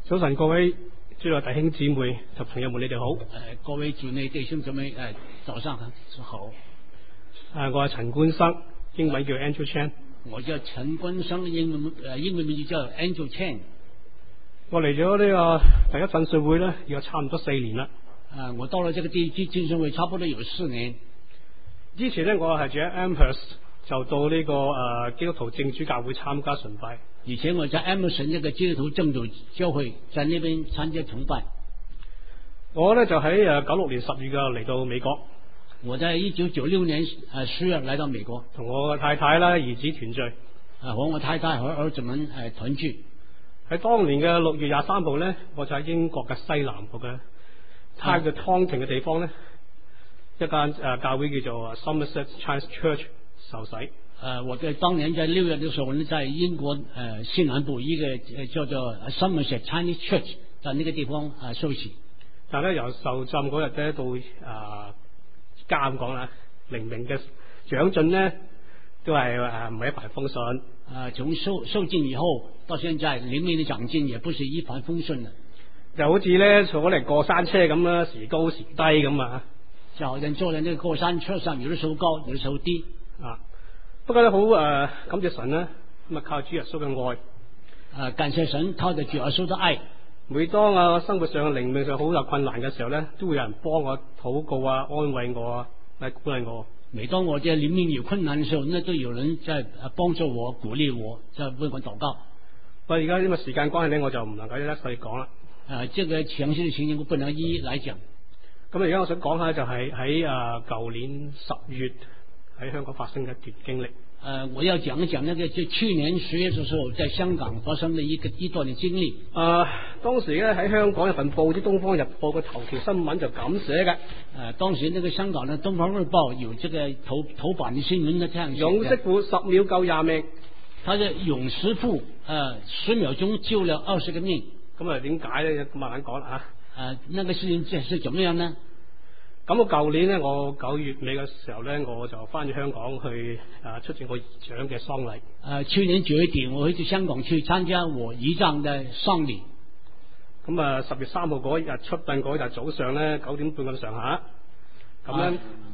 早晨，各位主內弟兄姊妹及朋友們，你哋好。 各位主內弟兄姊妹，早上好。 我係陳冠生，英文叫 Andrew Chan。 我叫陳冠生，英文名叫 Andrew Chan。 我嚟咗呢個第一浸信會咧，要差唔多4年啦。 我到了這個第一浸信會差不多有4年。 之前呢，我係住喺 Amherst， 就到呢個基督徒正主教會參加崇拜。 以前我在 Amherst 這個基督徒正主教會，在那邊參加崇拜。 我呢，就喺96年10月嚟到美國。 我在1996年10月來到美國， 同我嘅太太啦、兒子團聚。 和我太太和兒子們團聚。 喺當年嘅6月23號呢，我就喺英國嘅西南部嘅叫 Taunton 嘅地方呢，一間教會叫做 Somerset Chinese Church 受洗。 我在當年在6月的時候呢，在英國西南部一個叫做 Somerset Chinese Church， 在那個地方受洗。但係由受浸嗰日咧到監講啦，靈命嘅長進呢，都係唔係一帆風順。 從受浸以後到現在，靈命的長進也不是一帆風順的， 就好似咧坐嚟過山車咁啦，時高時低咁啊。 就好像坐在呢個過山車上，有的時候高，有的時候低。 不過咧好感謝神啦，咁啊靠主耶穌嘅愛。 感謝神靠着主耶穌的愛。 每當生活上靈命上好有困難嘅時候咧，都會有人幫我禱告啊，安慰我啊，嚟鼓勵我。 每當我在靈命有困難嘅時候，那都有人在幫助我、鼓勵我，在為我禱告。 不過而家因為時間關係咧，我就唔能夠一一細講啦。 這個詳細嘅情形我不能一一來講。 咁而家我想講下就係喺舊年10月喺香港發生嘅一段經歷。 我要講一講那個就去年10月嘅時候，在香港發生的一段嘅經歷。 當時咧喺香港有份報紙《東方日報》嘅頭條新聞就咁寫嘅。 當時那個香港嘅《東方日報》有這個頭版嘅新聞呢，這樣寫嘅。 勇媳婦10秒救20命。 他的勇媳婦10秒鐘救了20個命。 咁點解咧？慢慢講啦吓。 那個事情是怎麼樣呢？ 咁我舊年呢，我9月尾嘅時候呢，我就翻咗香港去出席我姨丈嘅喪禮。 去年9月底，我去香港去參加我姨丈嘅喪禮。 咁10月3號嗰日出殯嗰日早上呢，9點半咁上下。咁樣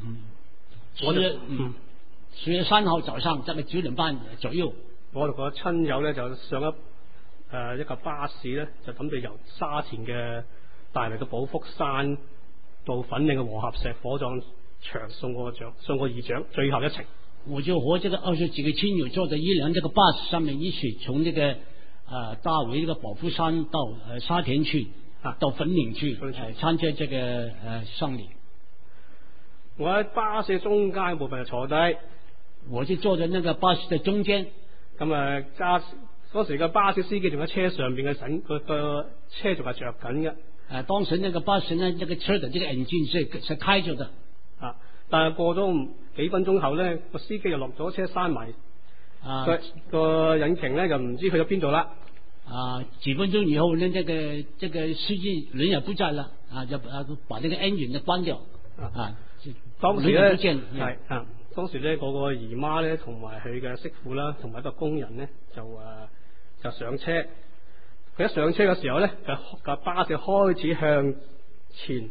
10月3號早上，大概9點半左右， 我同個親友呢，就上一架巴士呢，就諗住由沙田嘅大圍嘅寶福山到粉嶺嘅和合石火葬場送我姨丈最後一程。 我就和這個20幾個親友坐在一輛這個巴士上面，一起從這個大圍這個寶福山到沙田去到粉嶺去參加這個喪禮。 我喺巴士中間部分就坐低， 我就坐在那個巴士的中間。 咁嗰時個巴士司機仲喺車上邊嘅個車仲係着緊嘅。 當時那個巴士呢，這個車的這個引擎是開着的。 但係過咗幾分鐘後呢，個司機又落咗車閂埋，個引擎呢就唔知去咗邊度啦。 幾分鐘以後呢，這個司機人也不在了，就把這個 engine 呢關掉。 當時呢係當時呢，個姨媽呢同埋佢嘅媳婦啦，同埋一個工人呢就上車。佢一上車嘅時候呢，個巴士開始向前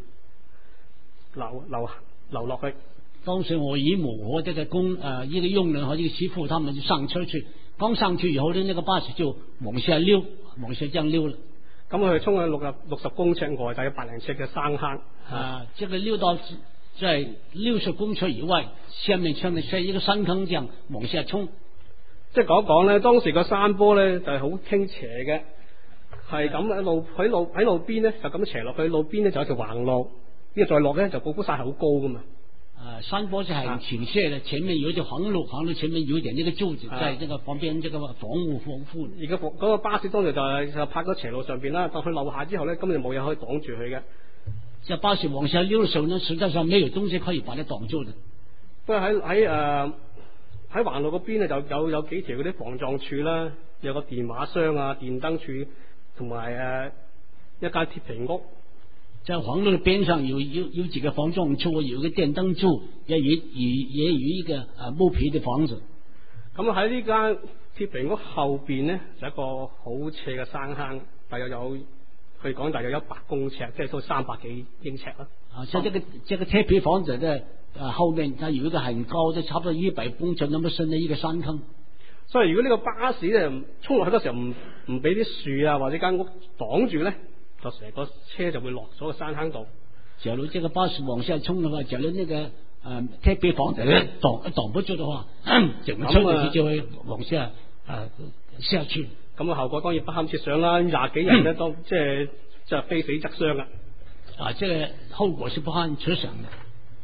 流落去。 當時我姨母和這個一個傭人和一個媳婦，他們就上車去。剛上去以後呢，那個巴士就往下溜，往下這樣溜了。 咁佢衝去60公尺外，大約100零尺嘅山坑。 這個溜到在60公尺以外，下面像一個山坑這樣往下衝。 即係講一講呢，當時個山坡呢就係好傾斜嘅。係咁喺路邊咧就咁斜落去，路邊咧就有條橫路，呢個再落咧就寶福山係好高噶嘛。 山坡是很傾斜嘅，前面有一條橫路前面有一點呢個柱子，在這個旁邊這個房屋。而家嗰個巴士當時就泊咗斜路上邊啦，但佢落下之後咧，根本就冇嘢可以擋住佢嘅。這巴士往下溜嘅時候呢，實際上沒有東西可以把它擋住的。 不過喺橫路嗰邊咧就有幾條嗰啲防撞柱啦，有個電話箱啊、電燈柱。同埋一間鐵皮屋， 在橫路的邊上有幾個防撞柱，有個電燈柱，也有一個木皮的房子。 咁喺呢間鐵皮屋後邊呢，就一個好斜嘅山坑，大約有佢講大約100公尺，即係都300幾英尺啦。 像這個車皮房子的後面，它有一個很高的，差不多100公尺那麼深的一個山坑。 所以如果呢個巴士咧衝落去嗰時候唔俾啲樹啊或者間屋擋住咧，就成個車就會落咗個山坑度。 假如這個巴士往下衝的話，假如那個車皮房子擋不住的話，整個車就會往下下去。 咁啊，後果當然不堪設想啦！20幾人咧都即係非死則傷啦。 這個後果是不堪設想嘅。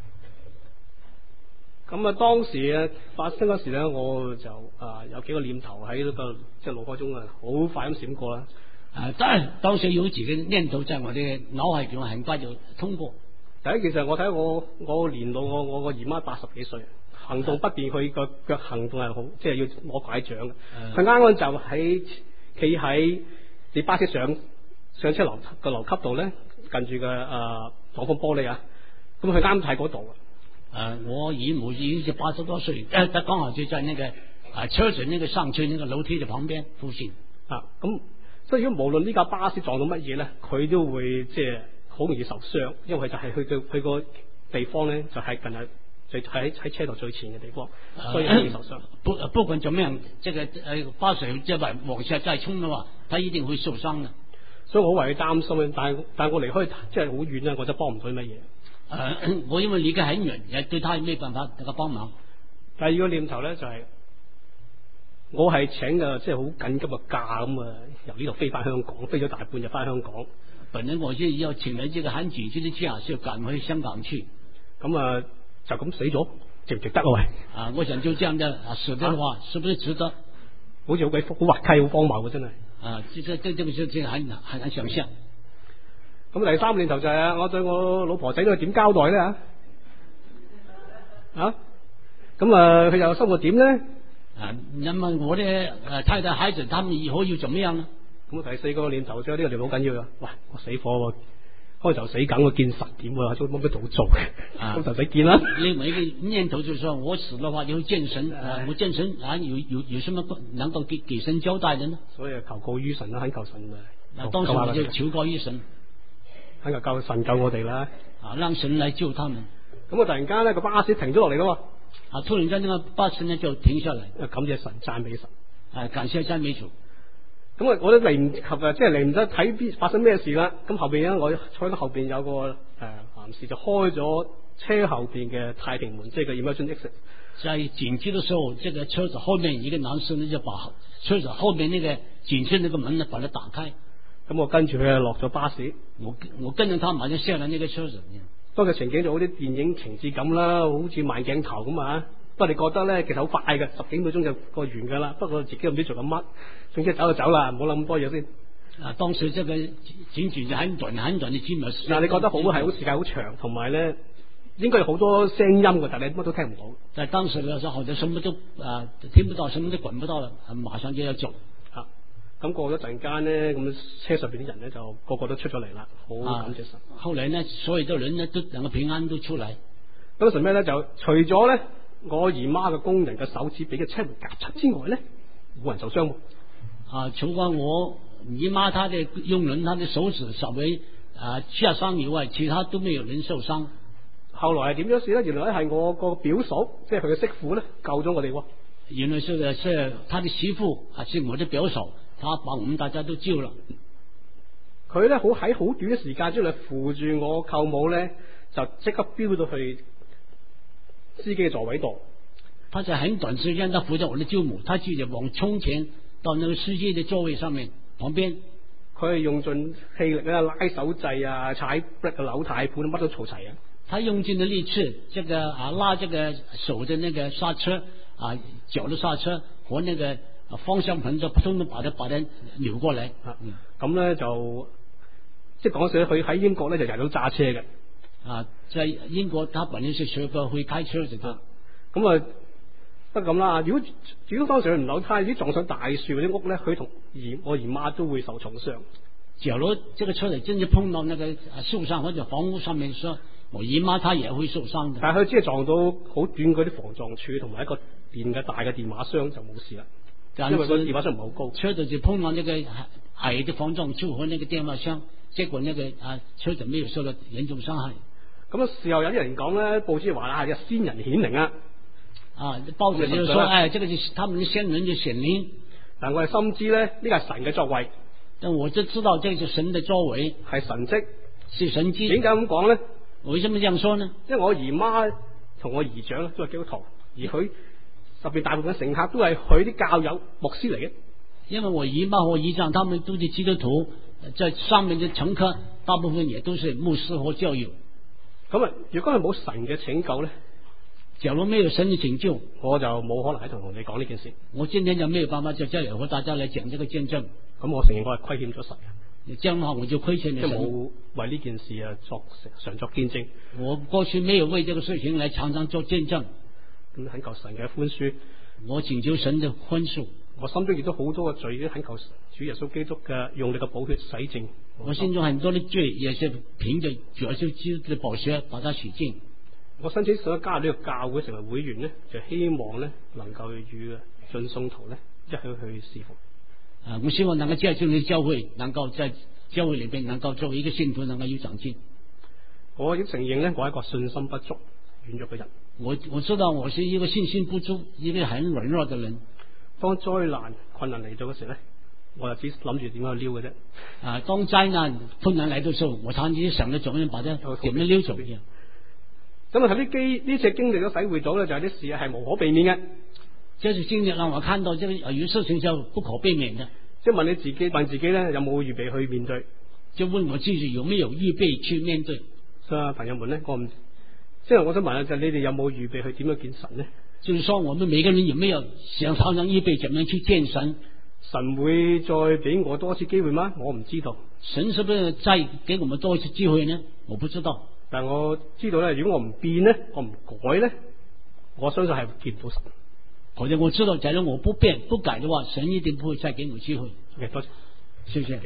咁啊，當時發生嗰時咧，我就有幾個念頭喺呢個即係腦海中好快咁閃過啦。 當時有幾個念頭在我嘅腦海中很快就通過。 第一件事，我睇我年老，我個姨媽80幾歲，行動不便，佢個腳行動係好，即係要攞拐杖嘅。佢啱啱就企喺你巴士上車樓個樓級度咧，近住個擋風玻璃啊。咁佢啱喺嗰度。 我姨母已經是80多歲，他剛好就在那個車子那個上去那個樓梯的旁邊附近。 咁所以如果無論呢架巴士撞到乜嘢咧，佢都會即係好容易受傷，因為佢就係佢個地方咧，就係近係就喺車道最前嘅地方，所以容易受傷。 不管怎麼樣，這個巴士即係往下再衝嘅話，他一定會受傷嘅。 所以我好為佢擔心，但係我離開即係好遠啦，我就幫唔到乜嘢。 我因為離開很遠，也對他沒辦法得個幫忙。 第二個念頭咧就係、我係請嘅即係好緊急嘅假咁啊，由呢度飛翻香港，飛咗大半日翻香港。 本來我就要請了這個很緊急的假，就趕回香港去。咁就咁死咗，值唔值得啊？喂！ 我想就這樣的死的話，是不是值得？ 好似好鬼好滑稽，好荒謬真係。 這個就很難想象。 咁第三個念頭就係我對我老婆仔女點交代咧咁佢又生活點咧？ 那麼我的太太孩子，他們以後又怎麼樣呢？ 咁第四個念頭就呢個念頭好緊要噶。喂，我死火喎，開頭死梗，我見實點喎，都冇乜好做嘅，咁就使見啦。 另外一個念頭就是說我死的話就會見神，我見神有什麼能夠給神交代的呢？ 所以求告於神啦，懇求神當時我就求告於神。 喺個救神救我哋啦， 讓神來救他們。 咁突然間呢個巴士停咗落嚟咯， 突然間呢個巴士呢就停下來， 感謝神，讚美神， 感謝讚美主。 咁我都嚟唔及即係嚟唔得睇發生咩事啦。咁後邊咧，我坐喺後邊有個男士就開咗車後邊嘅太平門，即係個 emergency exit。 在緊急的時候，這個車子後面一個男士呢就把車子後面那個緊急那個門呢把它打開。 咁我跟住佢落咗巴士， 我跟住他馬上下了那個車子。 當時情景就好啲電影情節咁啦，好似慢鏡頭咁啊！不過你覺得咧，其實好快嘅，10幾秒鐘就過完噶啦。不過自己唔知做緊乜，總之走就走啦，唔好諗咁多嘢先。 當時這個僅僅就很短的幾秒時間。 你覺得好係好時間好長，同埋咧應該有好多聲音嘅，但係你乜都聽唔到。 但當時嘅時候，好像什麼都聽不到，什麼都管不到了，馬上就要走。 咁過咗陣間呢，咁車上邊啲人呢，就個個都出咗嚟啦，好感謝神。 後來呢，所有的人呢都能夠平安都出嚟。 當時咩呢？就除咗呢我姨媽嘅工人嘅手指俾個車門夾親之外呢，冇人受傷。 除咗我姨媽她的傭人，她的手指稍微下傷以外，其他都沒有人受傷。 後來係點樣事呢？原來係我個表嫂，即係佢嘅媳婦呢，救咗我哋。 原來是他的媳婦是我的表嫂。他把我們大家都救了。佢咧喺好短嘅時間之內扶住我舅母咧，就即刻飆到去司機嘅座位度。 他在很短時間，他扶着我的舅母，他自己往衝前到那個司機的座位上面旁邊。 佢係用盡氣力啊，拉手掣啊，踩 brake 扭軚盤，乜都嘈齊啊。 他用盡了力氣，拉這個手的那個剎車腳的剎車和那個方向盤就通通把它扭過嚟。 咁咧就即係講笑，佢喺英國咧就日日都揸車嘅。 在英國，他本身是學過會開車嘅。 咁不咁啦。如果當時佢唔扭軚，啲撞上大樹嗰啲屋咧，佢同我姨媽都會受重傷。 假如這個車子真係碰到那個樹上或者房屋上面，說我姨媽她也會受傷的。 但係佢只係撞到好短嗰啲防撞柱同埋一個大嘅電話箱就冇事啦。因為個電話箱唔係好高， 車子就碰到那個矮的防撞柱和那個電話箱， 結果那個車就沒有受到嚴重傷害。 咁事後有啲人講咧，報紙話係先人顯靈啊。 報紙就說這個就是他們的先人就顯靈。 但我哋深知咧，呢個係神嘅作為。 但我就知道這是神的作為， 係神蹟， 是神蹟。 點解咁講咧？ 我為什麼這樣說呢？ 因為我姨媽同我姨丈都係基督徒，而佢特別大部分乘客都係佢啲教友牧師嚟嘅。 因為我姨媽和姨丈他們都是基督徒，在上面的乘客大部分也都是牧師和教友。 咁如果係冇神嘅拯救咧， 假如沒有神的拯救， 我就冇可能喺度同你講呢件事。 我今天就沒有辦法在這裏和大家來講這個見證。 咁我承認我係虧欠咗神嘅。 這樣的話我就虧欠了神。 冇為呢件事常作見證。 我過去沒有為這個事情來常常做見證。 咁懇求神嘅寬恕， 我請求神的寬恕。 我心中亦都好多嘅罪，懇求主耶穌基督嘅用力嘅寶血洗淨。 我心中很多的罪，也是憑着主耶穌基督的寶血把它洗淨。我申請想加入呢個教會成為會員呢，就希望呢能夠與信信徒呢一起去侍奉。 我希望能夠加入呢個教會，能夠在教會裏邊能夠作為一個信徒能夠有長進。 我亦承認呢，我係一個信心不足、軟弱嘅人。 我知道我是一個信心不足、一個很軟弱嘅人。當災難困難嚟到嗰時咧，我就只諗住點樣撩嘅啫。當災難困難嚟到時候，我常常想着怎麼把它點樣撩走嘅。 咁啊，呢次經歷都體會到咧，就係啲事係無可避免嘅。 這次經歷讓我看到，這個有事情就不可避免嘅。 即係問自己咧，有冇預備去面對？ 就問我自己有沒有預備去面對？ 所以朋友們咧，即係我想問下，就你哋有冇預備去點樣見神呢？ 就是說，我們每個人有沒有常常預備怎麼樣去見神？ 神會再俾我多一次機會嗎？我唔知道。 神是不是再給我們多一次機會呢？我不知道。 但我知道咧，如果我唔變呢，我唔改呢，我相信係見唔到神。 或者我知道，假如我不變不改的話，神一定不會再給我機會。 多謝， 謝謝。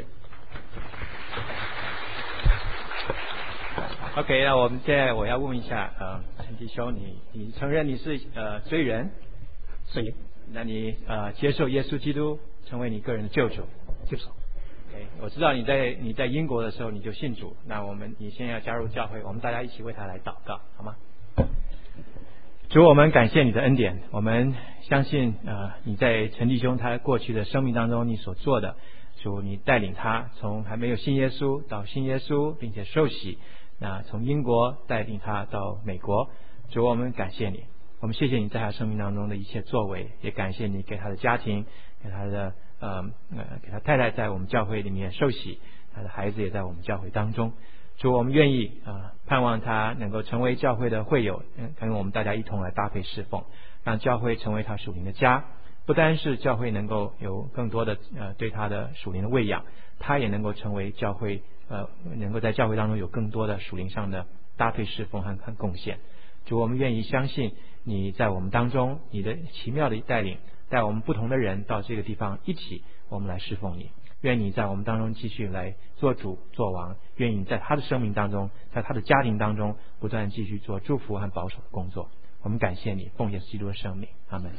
OK， 那我們現在我要問一下，陳弟兄，你承認你是罪人？ 承認。 那你接受耶穌基督成為你個人的救主？ 接受。 OK， 我知道你在英國的時候你就信主，那你現在要加入教會，我們大家一起為他來禱告，好嗎？主，我們感謝你的恩典，我們相信你在陳弟兄他過去的生命當中你所做的，主你帶領他從還沒有信耶穌到信耶穌，並且受洗。那從英國帶領他到美國，主，我們感謝你，我們謝謝你在他生命當中的一切作為，也感謝你給他的家庭，給他的給他太太在我們教會裡面受洗，他的孩子也在我們教會當中。主，我們願意盼望他能夠成為教會的會友，跟我們大家一同來搭配侍奉，讓教會成為他屬靈的家。不單是教會能夠有更多的對他的屬靈的餵養，他也能夠成為教會能夠在教會當中有更多的屬靈上的搭配侍奉和貢獻。主，我們願意相信你在我們當中，你的奇妙的帶領，帶我們不同的人到這個地方一起，我們來侍奉你。願你在我們當中繼續來做主做王，願你在他的生命當中，在他的家庭當中不斷繼續做祝福和保守的工作。我們感謝你，奉耶穌基督的聖名，阿們。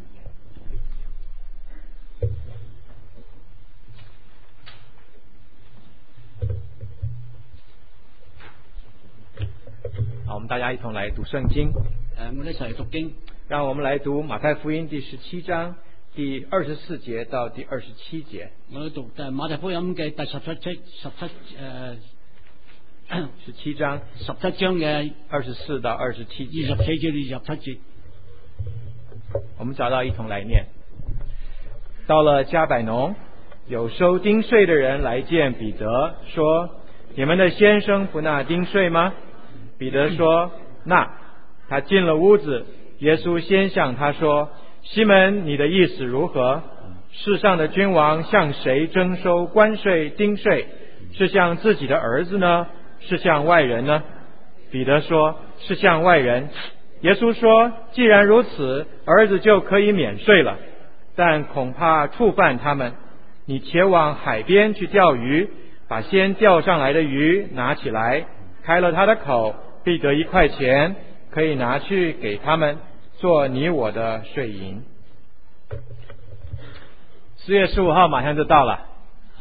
好，我們大家一同來讀聖經。 我哋一齊嚟讀經。 讓我們來讀馬太福音第17章第24節到第27節。 我哋讀馬太福音嘅第17章嘅 24到27節。 24至27節。 我們找到一同來念。到了迦百農，有收丁稅的人來見彼得，說：你們的先生不納丁稅嗎？彼得說：納。他進了屋子，耶穌先向他說：西門，你的意思如何？世上的君王向誰徵收關稅丁稅？是向自己的兒子呢？是向外人呢？彼得說：是向外人。耶穌說：既然如此，兒子就可以免稅了，但恐怕觸犯他們。你且往海邊去釣魚，把先釣上來的魚拿起來，開了他的口，必得1塊錢，可以拿去給他們，做你我的稅銀。4月15號馬上就到了。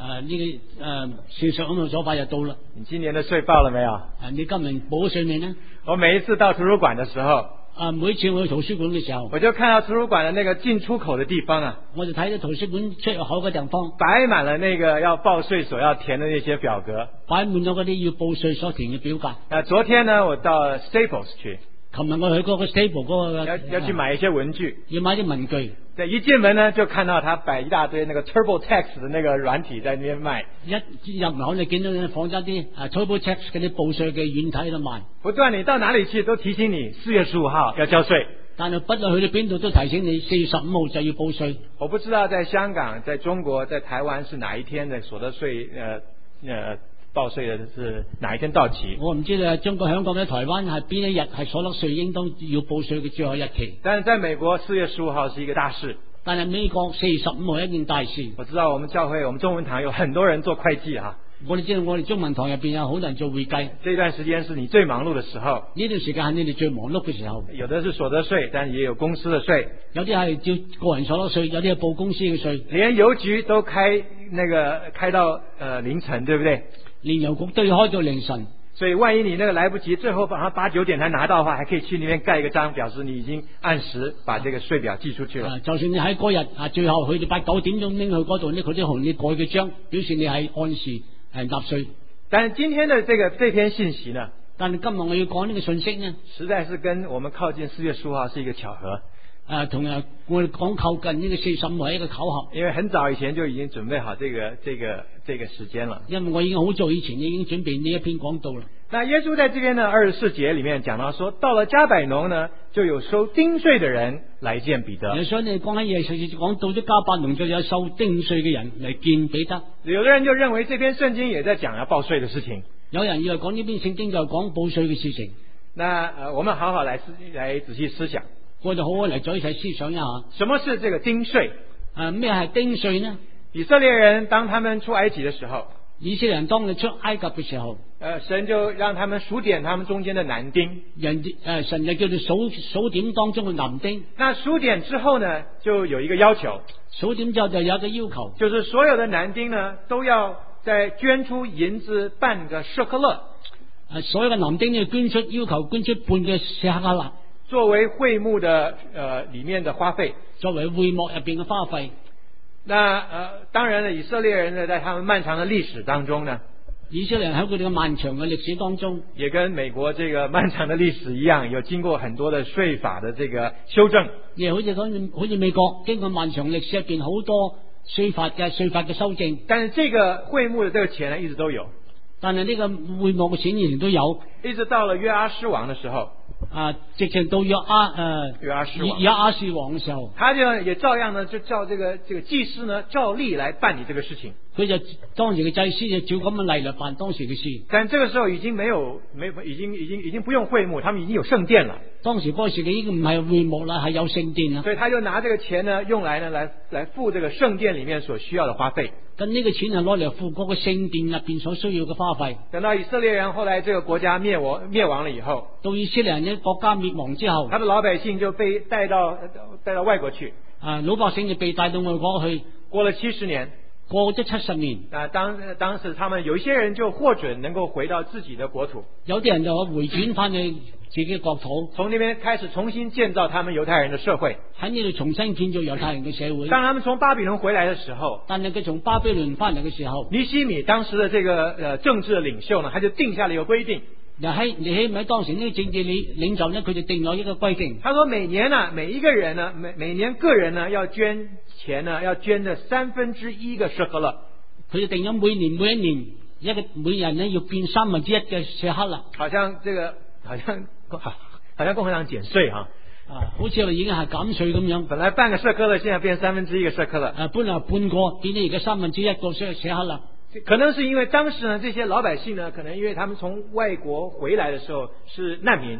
45號做法就到了。 你今年的税報了沒有？ 你今年報咗稅未呢？ 我每一次到圖書館的時候， 每次我去圖書館嘅時候， 我就看到圖書館的那個進出口的地方啊， 我就睇到圖書館出入口嘅地方擺滿了那個要報稅所要填的那些表格， 擺滿咗嗰啲要報稅所填嘅表格。 昨天呢，我到 Staples 去， 琴日我去嗰個 Staples 嗰個要去買一些文具， 要買啲文具。 對，一進門呢就看到他擺一大堆那個 TurboTax 的那個軟體在那邊賣。 一入口你見到人放咗啲TurboTax 嗰啲報稅嘅軟體喺度賣。 不斷你到哪裡去都提醒你4月15號要交稅。 但係不論去到邊度都提醒你4月15號就要報稅。 我不知道在香港、在中國、在台灣是哪一天的所得稅報稅的是哪一天到期？ 我唔知道中國、香港嘅台灣係邊一日係所得稅應當要報稅嘅最後日期。 但是在美國4月15號是一個大事。 但係美國4月15號一件大事。 我知道我們教會、我們中文堂有很多人做會計啊。 我哋知道我哋中文堂入邊有好多人做會計。 這段時間是你最忙碌的時候。 呢段時間係你哋最忙碌嘅時候。 有的是所得稅，但也有公司的稅。 有啲係照個人所得稅，有啲係報公司嘅稅。 連郵局都開到凌晨，對不對？ 連郵局都要開到凌晨。 所以萬一你那個來不及，最後晚上8、9點才拿到的話，還可以去那邊蓋一個章，表示你已經按時把這個稅表寄出去了。 就算你喺嗰日最後去到8、9點鐘拎去嗰度呢，佢都同你蓋嘅章，表示你係按時納稅。 但是今天的這篇信息呢？ 但係今日我要講呢個信息呢，實在是跟我們靠近4月15號是一個巧合。 同樣我哋講靠近呢個4月15號係一個巧合。 因為很早以前就已經準備好這個時間了。 因為我已經好早以前已經準備呢一篇講道了。 那耶穌在這邊的24節裏面講到說，到了加百農呢，就有收丁稅的人來見彼得。 所以你講喺講到咗加百農就有收丁稅嘅人嚟見彼得。 有的人就認為這篇聖經也在講要報稅的事情。 有人以為講呢篇聖經就講報稅嘅事情。 那我們好好來仔細思想。 我就好好嚟再一齊思想一下， 什麼是這個丁稅？ 咩係丁稅呢？ 以色列人當他們出埃及的時候， 以色列人當你出埃及嘅時候， 神就讓他們數點他們中間的男丁。 神就叫做數點當中嘅男丁。 那數點之後呢，就有一個要求。 數點之後就有一個要求， 就是所有的男丁呢，都要再捐出銀子半個舍客勒。 所有嘅男丁要捐出，要求捐出半個舍客勒。 作為會幕的裏面的花費， 作為會幕入邊嘅花費。 那當然了，以色列人呢，在他們漫長的歷史當中呢， 以色列人喺佢哋嘅漫長嘅歷史當中， 也跟美國這個漫長的歷史一樣，有經過很多的稅法的這個修正。 亦好似美國經過漫長歷史入邊好多稅法嘅修正。 但是這個會幕的這個錢呢，一直都有。 但係呢個會幕嘅錢以前都有， 一直到了約阿施王的時候。 直情到約阿施王嘅時候， 他就也照樣呢，就照這個祭司呢照例來辦理這個事情。 佢就當時嘅祭司就照咁嘅例嚟辦當時嘅事。 但這個時候已經已經不用會幕，他們已經有聖殿了。 當時嗰時嘅已經唔係會幕啦，係有聖殿啦。 所以他就拿這個錢呢，用來付這個聖殿裏面所需要的花費。 咁呢個錢係攞嚟付嗰個聖殿入邊所需要嘅花費。 等到以色列人後來這個國家滅亡了以後， 到以色列人嘅國家滅亡之後， 他的老百姓就被帶到外國去。 老百姓就被帶到外國去。 過了70年。 過咗70年， 當時他們有一些人就獲准能夠回到自己的國土， 有啲人就回轉翻去自己嘅國土， 從那邊開始重新建造他們猶太人的社會， 喺呢度重新建造猶太人嘅社會。 當他們從巴比倫回來的時候， 但係佢從巴比倫翻嚟嘅時候， 尼希米當時的這個政治的領袖呢，他就定下了一個規定。 尼希米當時呢個政治領袖呢，佢就定咗一個規定。 他說每年呢，每一個人呢，每年個人呢要捐錢呢，要捐的1/3個舍客勒。 佢就定咗每一年每人呢要捐1/3嘅舍客勒。 好像共和黨減稅哈。 好似話已經係減稅咁樣。 本來半個舍客勒，現在變1/3個舍客勒。 本來半個變咗而家1/3個舍客勒。 可能是因為當時呢，這些老百姓呢，可能因為他們從外國回來的時候是難民，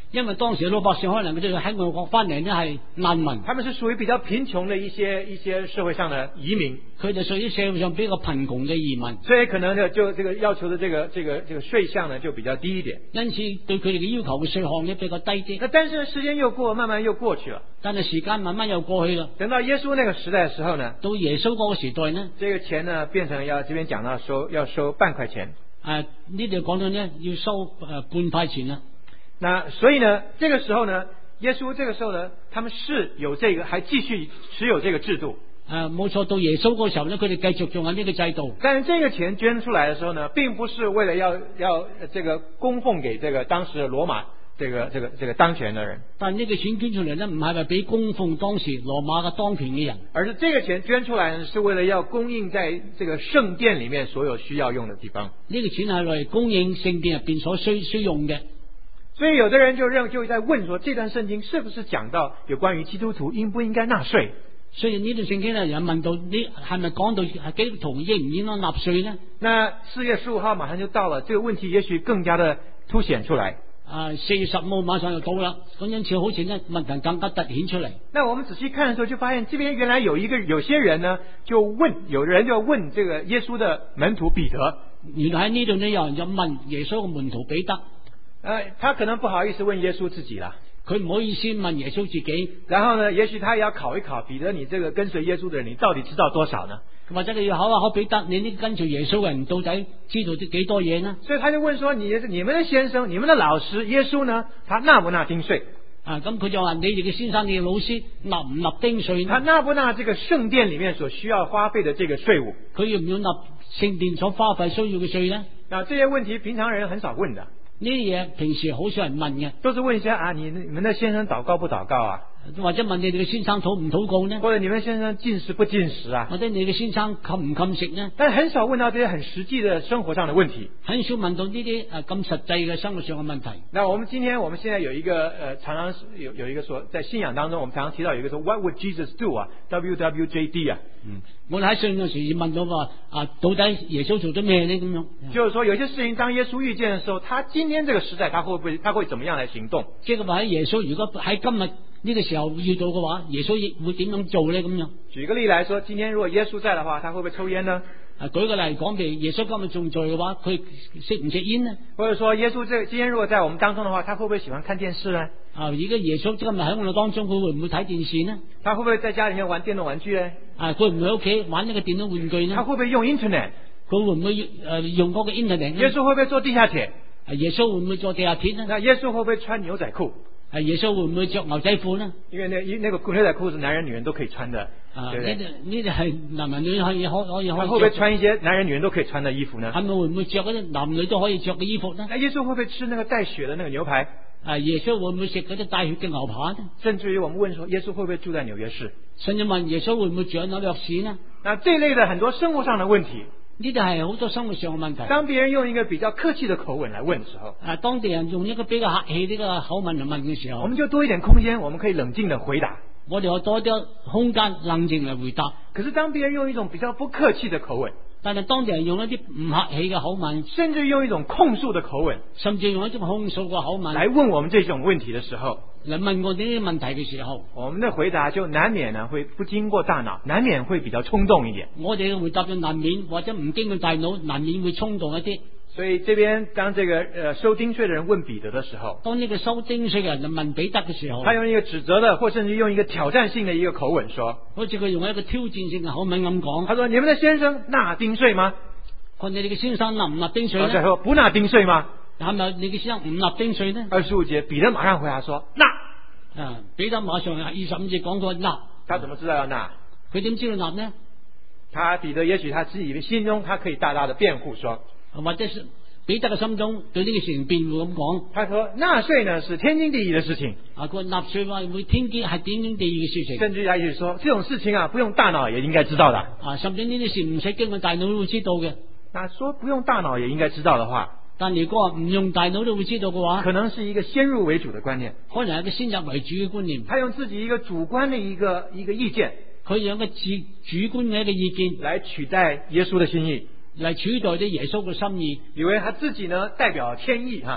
因為當時老百姓可能佢哋喺外國翻嚟呢係難民， 他們是屬於比較貧窮的一些社會上的移民， 佢哋屬於社會上比較貧窮嘅移民， 所以可能就這個要求的這個稅項呢就比較低一點， 因此對佢哋嘅要求嘅稅項呢比較低啲。 那但是時間又過，慢慢又過去了， 但係時間慢慢又過去啦。 等到耶穌那個時代的時候呢， 到耶穌嗰個時代呢， 這個錢呢變成這邊講到要收半塊錢， 呢度講到呢要收半塊錢啦。 那所以呢，這個時候呢，耶穌這個時候呢，他們是有這個，還繼續持有這個制度。 冇錯，到耶穌嗰時候呢，佢哋繼續仲有呢個制度。 但是這個錢捐出來的時候呢，並不是為了要這個供奉給這個當時的羅馬這個當權的人。 但呢個錢捐出嚟呢，唔係話俾供奉當時羅馬嘅當權嘅人， 而是這個錢捐出來呢，是為了要供應在這個聖殿裏面所有需要用的地方。 呢個錢係嚟供應聖殿入邊所需用嘅。 所以有的人就在問說，這段聖經是不是講到有關於基督徒應不應該納稅？ 所以呢段聖經呢，有人問到你係咪講到基督徒應唔應該納稅呢？ 那4月15號馬上就到了，這個問題也許更加的凸顯出來。 4月15號馬上就到啦，咁因此好似呢問題更加凸顯出嚟。 那我們仔細看的時候，就發現這邊原來有些人呢，有人就問這個耶穌的門徒彼得。 原來喺呢度呢，有人就問耶穌嘅門徒彼得。 他可能不好意思問耶穌自己啦， 佢唔好意思問耶穌自己。 然後呢，也許他也要考一考彼得，你這個跟隨耶穌的人，你到底知道多少呢？ 或者你要考一考彼得，你呢跟隨耶穌嘅人到底知道幾多嘢呢？ 所以他就問說：你們的先生，你們的老師耶穌呢？他納不納丁稅？ 咁佢就話：你哋嘅先生，你嘅老師納唔納丁稅呢？ 他納不納這個聖殿裏面所需要花費的這個稅務？ 佢要唔要納聖殿所花費需要嘅稅呢？ 那這些問題平常人很少問的。 呢啲嘢平時好少人問嘅， 都是問一下你們的先生禱告不禱告啊？ 或者問你哋嘅先生禱唔禱告呢？ 或者你們先生禁食不禁食啊？ 或者你嘅先生禁唔禁食呢？ 但很少問到這些很實際的生活上的問題， 很少問到呢啲咁實際嘅生活上嘅問題。 那我們現在有一個常常有一個說，在信仰當中，我們常常提到有一個說 What would Jesus do 啊 ？WWJD 啊。 我哋喺信嗰時問到話到底耶穌做咗咩呢？咁樣， 就是說有些事情當耶穌遇見的時候，他今天這個時代他會怎麼樣來行動？ 即係話喺耶穌如果喺今日呢個時候遇到嘅話，耶穌亦會點樣做呢？咁樣， 舉個例來說，今天如果耶穌在的話，他會不會抽煙呢？ 舉個例講，譬如耶穌今日仲在嘅話，佢食唔食煙呢？ 或者說耶穌今天如果在我們當中的話，他會不會喜歡看電視呢？ 而家耶穌今日喺我哋當中，佢會唔會睇電視呢？ 他會不會在家裏面玩電動玩具呢？ 佢唔會喺屋企玩呢個電腦玩具呢？ 他會不會用 Internet？ 佢會唔會用嗰個 Internet 呢？ 耶穌會不會坐地下鐵？ 耶穌會唔會坐地下鐵呢？ 那耶穌會不會穿牛仔褲？ 耶穌會唔會着牛仔褲呢？ 因為那個牛仔褲是男人女人都可以穿的，對不對？ 呢啲係男人女人可以。他會不會穿一些男人女人都可以穿的衣服呢？ 係咪會唔會着嗰啲男女都可以着嘅衣服呢？ 那耶穌會不會吃那個帶血的那個牛排？ 耶穌會唔會食嗰啲帶血嘅牛排呢？ 甚至於我們問說，耶穌會不會住在紐約市？ 甚至問耶穌會唔會住喺紐約市呢？ 那這類的很多生活上的問題， 呢啲係好多生活上嘅問題。 當別人用一個比較客氣的口吻來問的時候， 當地人用一個比較客氣呢個口吻嚟問嘅時候， 我們就多一點空間，我們可以冷靜地回答。 我哋有多啲空間冷靜嚟回答。 可是當別人用一種比較不客氣的口吻， 但係當地人用一啲唔客氣嘅口吻， 甚至用一種控訴的口吻， 甚至用一種控訴嘅口吻來問我們這種問題的時候， 嚟問我哋呢啲問題嘅時候， 我們的回答就難免呢會不經過大腦，難免會比較衝動一點。 我哋嘅回答就難免或者唔經過大腦，難免會衝動一啲。 所以這邊當這個收丁稅的人問彼得的時候， 當呢個收丁稅嘅人問彼得嘅時候， 他用一個指責的，或甚至用一個挑戰性的一個口吻說， 好似佢用一個挑戰性嘅口吻咁講， 他說：你們的先生納丁稅嗎？ 佢你哋嘅先生納唔納丁稅呢？ 他說不納丁稅嗎？ 係咪你嘅先生唔納丁稅呢 ？25節，彼得馬上回答說：納。 彼得馬上25節講過納。 他怎麼知道要納？ 佢點知道納呢？ 彼得也許他自己的心中，他可以大大的辯護說， 或者是彼得嘅心中對呢個事情辯護咁講。 他說納稅呢是天經地義的事情。 佢話納稅話會天經係天經地義嘅事情。 甚至也許說這種事情啊，不用大腦也應該知道的。 甚至呢啲事唔使經過大腦都會知道嘅。 那說不用大腦也應該知道的話， 但如果唔用大腦都會知道嘅話， 可能是一個先入為主的觀念， 可能係一個先入為主嘅觀念。 他用自己一個主觀的一個意見， 佢用一個主觀嘅一個意見來取代耶穌的心意， 嚟取代啲耶穌嘅心意， 以為他自己呢代表天意哈，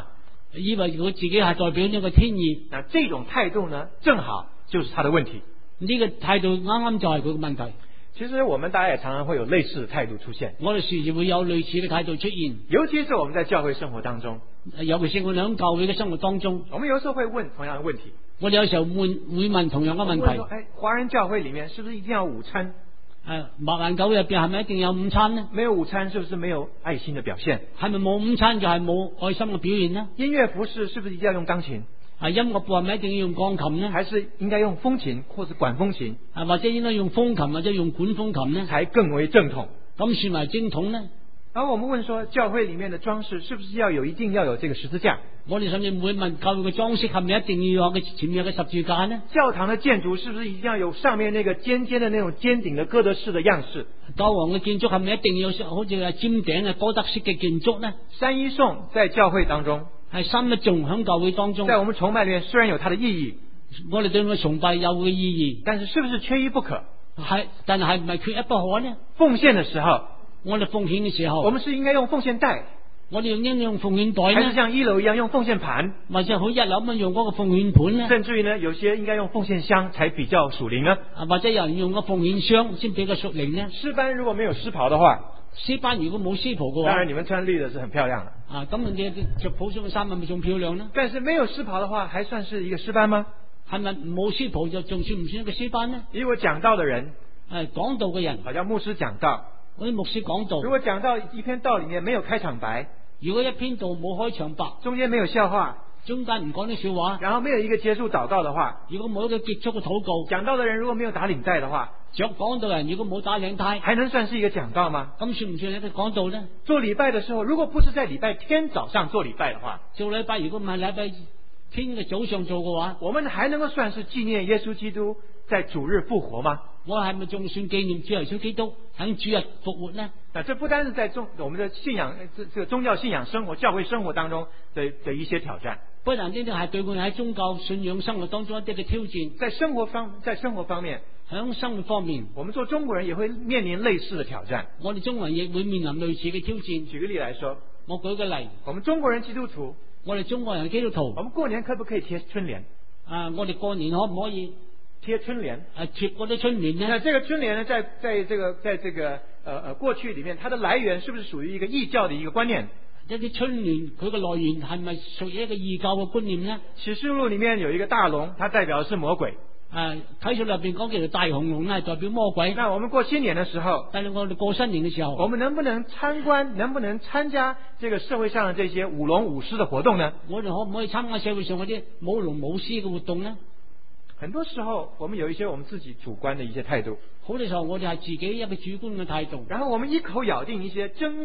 以為佢自己係代表呢個天意。 那這種態度呢，正好就是他的問題。 呢個態度啱啱就係佢嘅問題。 其實我們大家也常常會有類似的態度出現， 我哋時時會有類似嘅態度出現， 尤其是我們在教會生活當中， 尤其是我哋喺教會嘅生活當中， 我們有時候會問同樣的問題。 我哋有時候會問同樣嘅問題。 華人教會裡面是不是一定要午餐？ 白蘭教入邊係咪一定有午餐呢？ 沒有午餐是不是沒有愛心的表現？ 係咪冇午餐就係冇愛心嘅表現呢？ 音樂服飾是不是一定要用鋼琴？ 音樂部係咪一定要用鋼琴呢？ 還是應該用風琴或者管風琴？ 或者應該用風琴或者用管風琴呢？ 才更為正統。 咁算為正統呢？ 然後我們問說，教會裡面的裝飾是不是一定要有這個十字架？ 我哋甚至會問教會嘅裝飾係咪一定要有嘅前面有個十字架呢？ 教堂的建築是不是一定要有上面那個尖尖的那種尖頂的哥德式的樣式？ 教皇嘅建築係咪一定要好似係尖頂嘅哥德式嘅建築呢？ 三一頌在教會當中， 係三一頌喺教會當中， 在我們崇拜裡面雖然有它的意義， 我哋對佢崇拜有嘅意義， 但是是不是缺一不可？ 但係唔係缺一不可呢？ 奉獻的時候， 我哋奉獻嘅時候， 我們是應該用奉獻袋， 我哋應該用奉獻袋呢？ 還是像一樓一樣用奉獻盤， 或者好一樓咁用嗰個奉獻盤呢？ 甚至於呢，有些應該用奉獻箱才比較屬靈呢？ 或者有人用個奉獻箱先比較屬靈呢？詩班如果沒有詩袍的話， 詩班如果冇詩袍嘅話， 當然你們穿綠的是很漂亮的咁你着普通嘅衫咪仲漂亮呢？ 但是沒有詩袍的話，還算是一個詩班嗎？ 係咪冇詩袍就仲算唔算一個詩班呢？ 如果講道的人， 講道嘅人， 好像牧師講道， 嗰啲牧師講道， 如果講到一篇道裡面沒有開場白， 如果一篇道冇開場白， 中間沒有笑話， 中間唔講啲笑話， 然後沒有一個結束禱告的話， 如果冇一個結束嘅禱告， 講道的人如果沒有打領帶的話， 講道人如果冇打領帶， 還能算是一個講道嗎？ 咁算唔算一個講道呢？ 做禮拜的時候，如果不是在禮拜天早上做禮拜的話， 做禮拜如果唔係禮拜天嘅早上做嘅話， 我們還能夠算是紀念耶穌基督在主日復活嗎？ 我係咪仲算紀念主耶穌基督喺主日復活呢？ 那這不單是在我們的信仰這個宗教信仰生活、教會生活當中的一些挑戰。 不但呢啲係對我哋喺宗教信仰生活當中一啲嘅挑戰。在生活方面，喺生活方面， 我們做中國人也會面臨類似的挑戰。 我哋中國人亦會面臨類似嘅挑戰。 舉個例來說， 我舉個例， 我們中國人基督徒， 我哋中國人基督徒， 我們過年可不可以貼春聯？ 我哋過年可唔可以貼春聯？ 貼嗰啲春聯呢？ 那這個春聯呢，在這個過去裡面，它的來源是不是屬於一個異教的一個觀念？ 一啲春聯佢嘅來源係咪屬於一個異教嘅觀念呢？ 啟示錄裡面有一個大龍，它代表的是魔鬼。 啟示錄入邊講叫做大紅龍係代表魔鬼。 那我們過新年的時候， 但係我哋過新年嘅時候， 我們能不能參加這個社會上的這些舞龍舞獅的活動呢？ 我哋可唔可以參加社會上嗰啲舞龍舞獅嘅活動呢？ 很多時候，我們有一些我們自己主觀的一些態度。 好多時候，我哋係自己一個主觀嘅態度。 然後我們一口咬定一些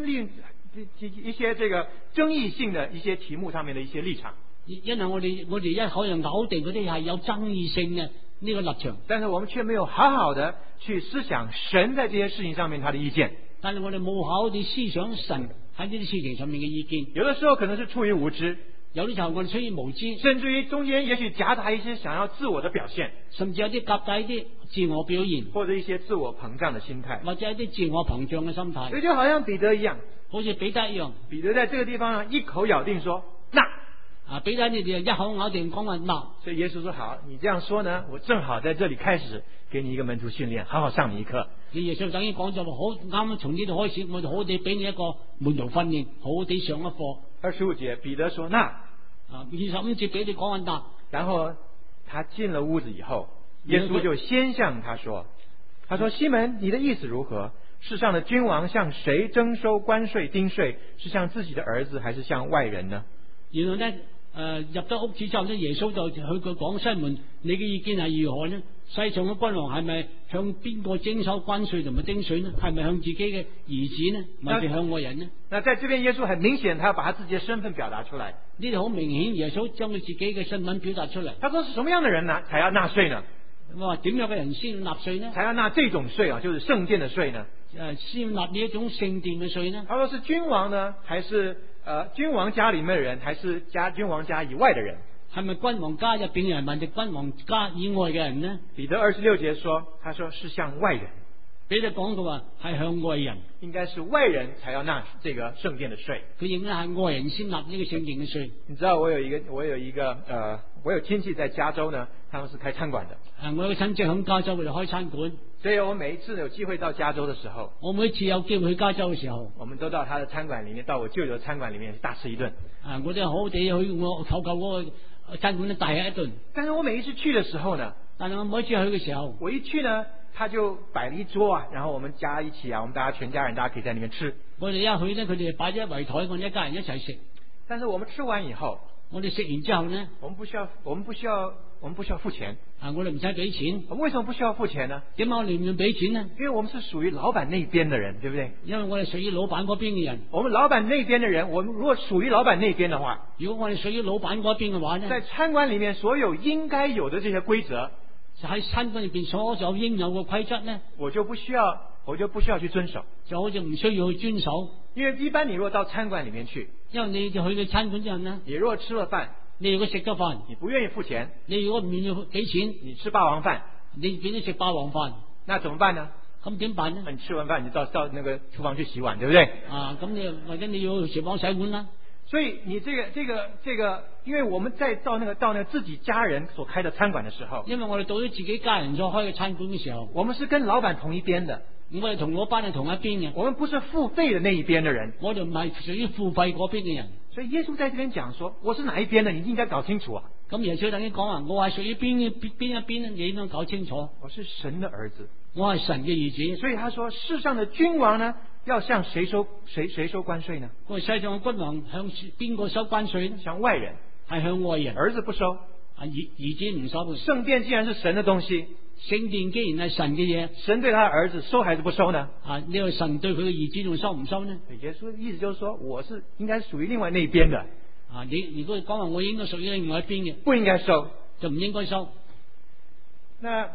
這個爭議性的一些題目上面的一些立場。 因為我哋一口就咬定嗰啲係有爭議性嘅呢個立場。 但是我們卻沒有好好的去思想神在這些事情上面他的意見。 但係我哋冇好好地思想神喺呢啲事情上面嘅意見。 有的時候可能是出於無知。 有啲時候我哋出於無知， 甚至於中間也許夾雜一些想要自我的表現， 甚至有啲夾帶一啲自我表現， 或者一些自我膨脹的心態， 或者一啲自我膨脹嘅心態。 所以就好像彼得一樣， 好似彼得一樣， 彼得在這個地方呢一口咬定說那彼得你哋一口咬定講話那， 所以耶穌說好，你這樣說呢，我正好在這裏開始給你一個門徒訓練，好好上你一課。 你耶穌等於講就話好啱啱從呢度開始，我就好地俾你一個門徒訓練，好好地上一課。 25節，彼得說那。 25節俾你講完答， 然後他進了屋子以後，耶穌就先向他說：西門，你的意思如何？世上的君王向誰徵收關稅丁稅？是向自己的兒子，還是向外人呢？ 然後呢，入咗屋子之後呢，耶穌就去佢講：西門，你嘅意見係如何呢？世上嘅君王係咪向邊個徵收關稅同埋徵稅呢？係咪向自己嘅兒子呢？還是向外人呢？ 那在這邊耶穌很明顯，他要把他自己的身份表達出來。 呢度好明顯，耶穌將佢自己嘅身份表達出嚟。 他說：是什麼樣的人呢，才要納稅呢？ 我話點樣嘅人先納稅呢？ 才要納這種稅啊，就是聖殿的稅呢？ 先納呢一種聖殿嘅稅呢？ 他說：是君王呢，還是君王家裏面的人，還是君王家以外的人？ 係咪君王家入邊嘅人，或者君王家以外嘅人呢？ 彼得26節說，他說是向外人。 彼得講到話係向外人， 應該是外人才要納這個聖殿的稅。 佢應該係外人先納呢個聖殿嘅稅。 你知道我有親戚在加州呢，他們是開餐館的。 我有個親戚喺加州，佢哋開餐館。 所以我每一次有機會到加州的時候， 我每一次有機會去加州嘅時候， 我們都到他的餐館裏面，到我舅舅的餐館裏面大吃一頓。 我哋好好地去我舅舅嗰個餐館咧大吃一頓。 但是我每一次去的時候呢， 我每一次去嘅時候， 我一去呢，他就擺了一桌啊，然後我們加一起啊，我們大家全家人，大家可以在裏面吃。 我哋一去呢，佢哋擺咗一圍台，我哋一家人一齊食。 但是我們吃完以後， 我哋食完之後呢， 我們不需要付錢。 我哋唔使俾錢。 我們為什麼不需要付錢呢？ 點解我哋唔要俾錢呢？ 因為我們是屬於老闆那邊的人，對不對？ 因為我哋屬於老闆嗰邊嘅人。 我們老闆那邊的人，我們如果屬於老闆那邊的話， 如果我哋屬於老闆嗰邊嘅話呢， 在餐館裏面所有應該有的這些規則， 就喺餐館裏邊所有應有嘅規則呢，我就不需要去遵守，就好似唔需要去遵守。 因為一般你如果到餐館裏面去， 因為你就去到餐館之後呢， 你如果吃了飯， 你如果食咗飯， 你不願意付錢， 你如果唔願意俾錢， 你吃霸王飯， 你變咗食霸王飯， 那怎麼辦呢？ 咁點辦呢？ 你吃完飯你就到那個廚房去洗碗，對不對？ 咁你或者你要廚房洗碗啦。 所以你這個，因為我們在到那個自己家人所開的餐館的時候， 因為我哋到咗自己家人所開嘅餐館嘅時候， 我們是跟老闆同一邊的。 我哋同老闆係同一邊嘅， 我們不是付費的那一邊的人， 我哋唔係屬於付費嗰邊嘅人。 所以耶穌在這邊講說，我是哪一邊的，你應該搞清楚啊。 咁耶穌等於講話，我係屬於邊一邊，你應該搞清楚。 我是神的兒子， 我係神嘅兒子。 所以他說，世上的君王呢，要向誰收關稅呢？ 我哋世上嘅君王向邊個收關稅呢？ 向外人， 係向外人。 兒子不收， 兒子唔收。 聖殿既然是神的東西， 聖殿既然係神嘅嘢， 神對他的兒子收還是不收呢？ 呢個神對佢嘅兒子仲收唔收呢？ 耶穌意思就是說，我是應該屬於另外那一邊的。 你如果講話我應該屬於另外一邊嘅， 不應該收， 就唔應該收。 那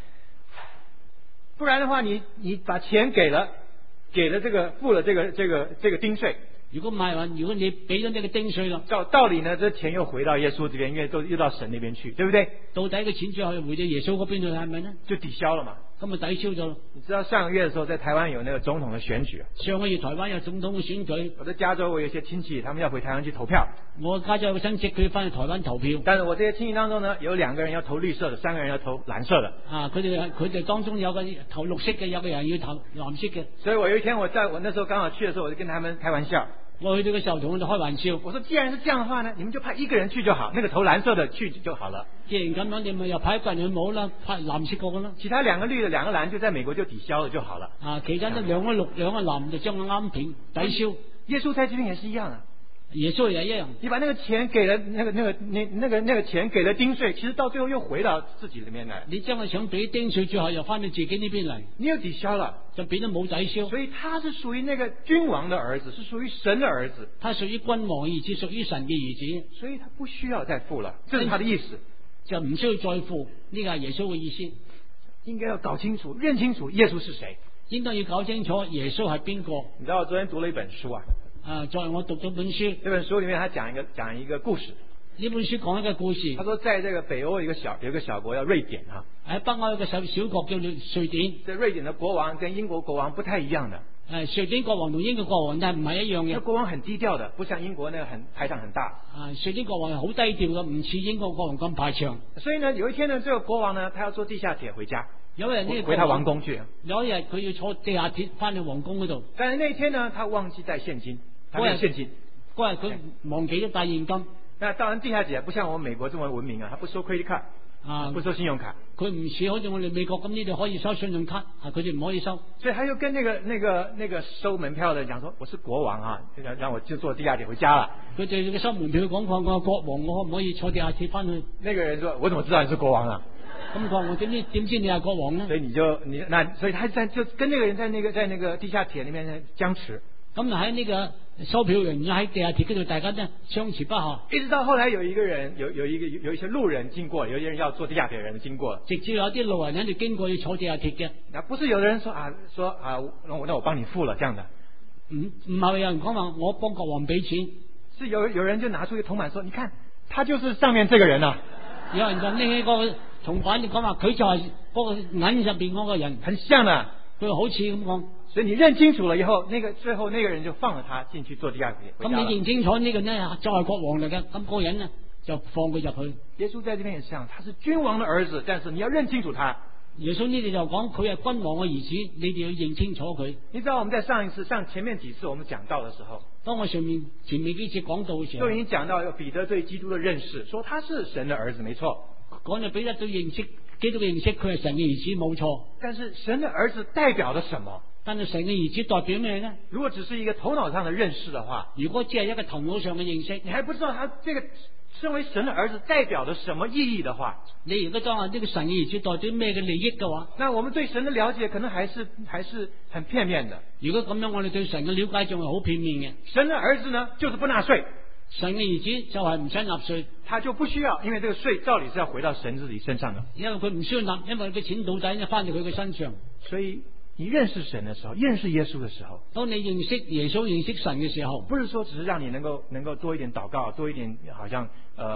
不然的話，你把錢給了這個付了這個丁稅。 如果唔係話，如果你俾咗呢個丁稅啦， 道理呢，這錢又回到耶穌這邊，因為又到神那邊去，對不對？ 到底個錢最後回到耶穌嗰邊去，係咪呢？ 就抵消了嘛。 咁咪抵消咗咯。 你知道上個月的時候，在台灣有那個總統的選舉。 上個月台灣有總統嘅選舉。 我在加州，我有一些親戚，他們要回台灣去投票。 我加州有個親戚，佢翻去台灣投票。 但是我這些親戚當中呢，有2個人要投綠色的，3個人要投藍色的。 佢哋當中有個投綠色嘅，有個人要投藍色嘅。 所以我有一天我那時候剛好去的時候，我就跟他們開玩笑。 我去到嘅時候同佢哋開玩笑， 我說既然是這樣的話呢，你們就派1個人去就好，那個投藍色的去就好了。 既然咁樣，你咪又派1個人去冇啦，派藍色嗰個啦。 其他2個綠的2個藍就在美國就抵消了就好了。 其他2個綠2個藍就將佢啱平抵消。 耶穌在這邊也是一樣啊。 耶穌也一樣， 你把那個錢給了那個錢給了丁稅，其實到最後又回到自己裏面來。 你將佢想俾丁稅，最後又翻到自己呢邊嚟， 你又抵消了， 就變得冇抵消。 所以他是屬於那個君王的兒子，是屬於神的兒子。 他屬於君王兒子，屬於神嘅兒子， 所以他不需要再付了，這是他的意思。 就唔需要再付，呢個係耶穌嘅意思。 應該要搞清楚、認清楚耶穌是誰。 應該要搞清楚耶穌係邊個。你知道我昨天讀了一本書啊。 昨日我讀咗本書， 這本書裏面他講一個故事。 呢本書講一個故事。 他說，在這個北歐有一個小國叫瑞典啊。 喺北歐有個小國叫做瑞典。 這瑞典的國王跟英國國王不太一樣的。 瑞典國王同英國國王但係唔係一樣嘅。 這國王很低調的，不像英國那個排場很大。 瑞典國王係好低調嘅，唔似英國國王咁排場。 所以呢，有一天呢，這個國王呢，他要坐地下鐵回家。 有人呢回他王宮去。 有一日佢要坐地下鐵翻去王宮嗰度。但係那天呢，他忘記帶現金。嗰日佢忘記咗帶現金。 那當然地下鐵不像我們美國這麼文明啊，他不收 credit card，不收信用卡。 佢唔似好似我哋美國咁呢度可以收信用卡，佢哋唔可以收。 所以他就跟那個收門票的人講說，我是國王啊，讓我就坐地下鐵回家了。 佢哋收門票講話，我國王，我可唔可以坐地下鐵翻去？ 那個人說，我怎麼知道你是國王啊？ 咁講我點知你係國王呢？ 所以他就跟那個人在那個地下鐵裏面僵持。 咁喺呢個收票員喺地下鐵嗰度，大家呢相持不下， 一直到後來有一個人有一些路人經過，有些人要坐地下鐵的人經過， 直接有啲路人喺度經過要坐地下鐵嘅。 那不是有的人說那我幫你付了這樣的， 唔係有人講話我幫國王俾錢， 是有人就拿出一個銅板說，你看他就是上面這個人啊， 有人就拎起個銅板，你講話佢就係嗰個銀入邊嗰個人， 很像啊。 佢好似咁講。 所以你認清楚了以後，最後那個人就放了他進去做第二個。 咁你認清楚呢個呢就係國王嚟嘅，咁嗰個人呢就放佢入去。 耶穌在這邊也是這樣，他是君王的兒子，但是你要認清楚他。 耶穌呢度就講佢係君王嘅兒子，你哋要認清楚佢。 你知道我們在上前面幾次我們講到的時候， 當我前面幾次講到嘅時候， 都已經講到彼得對基督的認識，說他是神的兒子，沒錯。 講到彼得對認識基督嘅認識，佢係神嘅兒子，冇錯。 但是神的兒子代表了什麼？ 但係神嘅兒子代表咩呢？ 如果只是一個頭腦上的認識的話， 如果只係一個頭腦上嘅認識， 你還不知道他這個身為神的兒子代表了什麼意義的話， 你如果當下呢個神嘅兒子代表咩嘅利益嘅話， 那我們對神的了解可能還是很片面的。 如果咁樣，我哋對神嘅了解仲係好片面嘅。 神的兒子呢，就是不納稅。 神嘅兒子就係唔使納稅， 他就不需要，因為這個稅照理是要回到神自己身上的。 因為佢唔需要納，因為佢錢到底翻到佢嘅身上。 所以你認識神的時候，認識耶穌的時候， 當你認識耶穌、認識神嘅時候， 不是說只是讓你能夠多一點禱告，多一點好像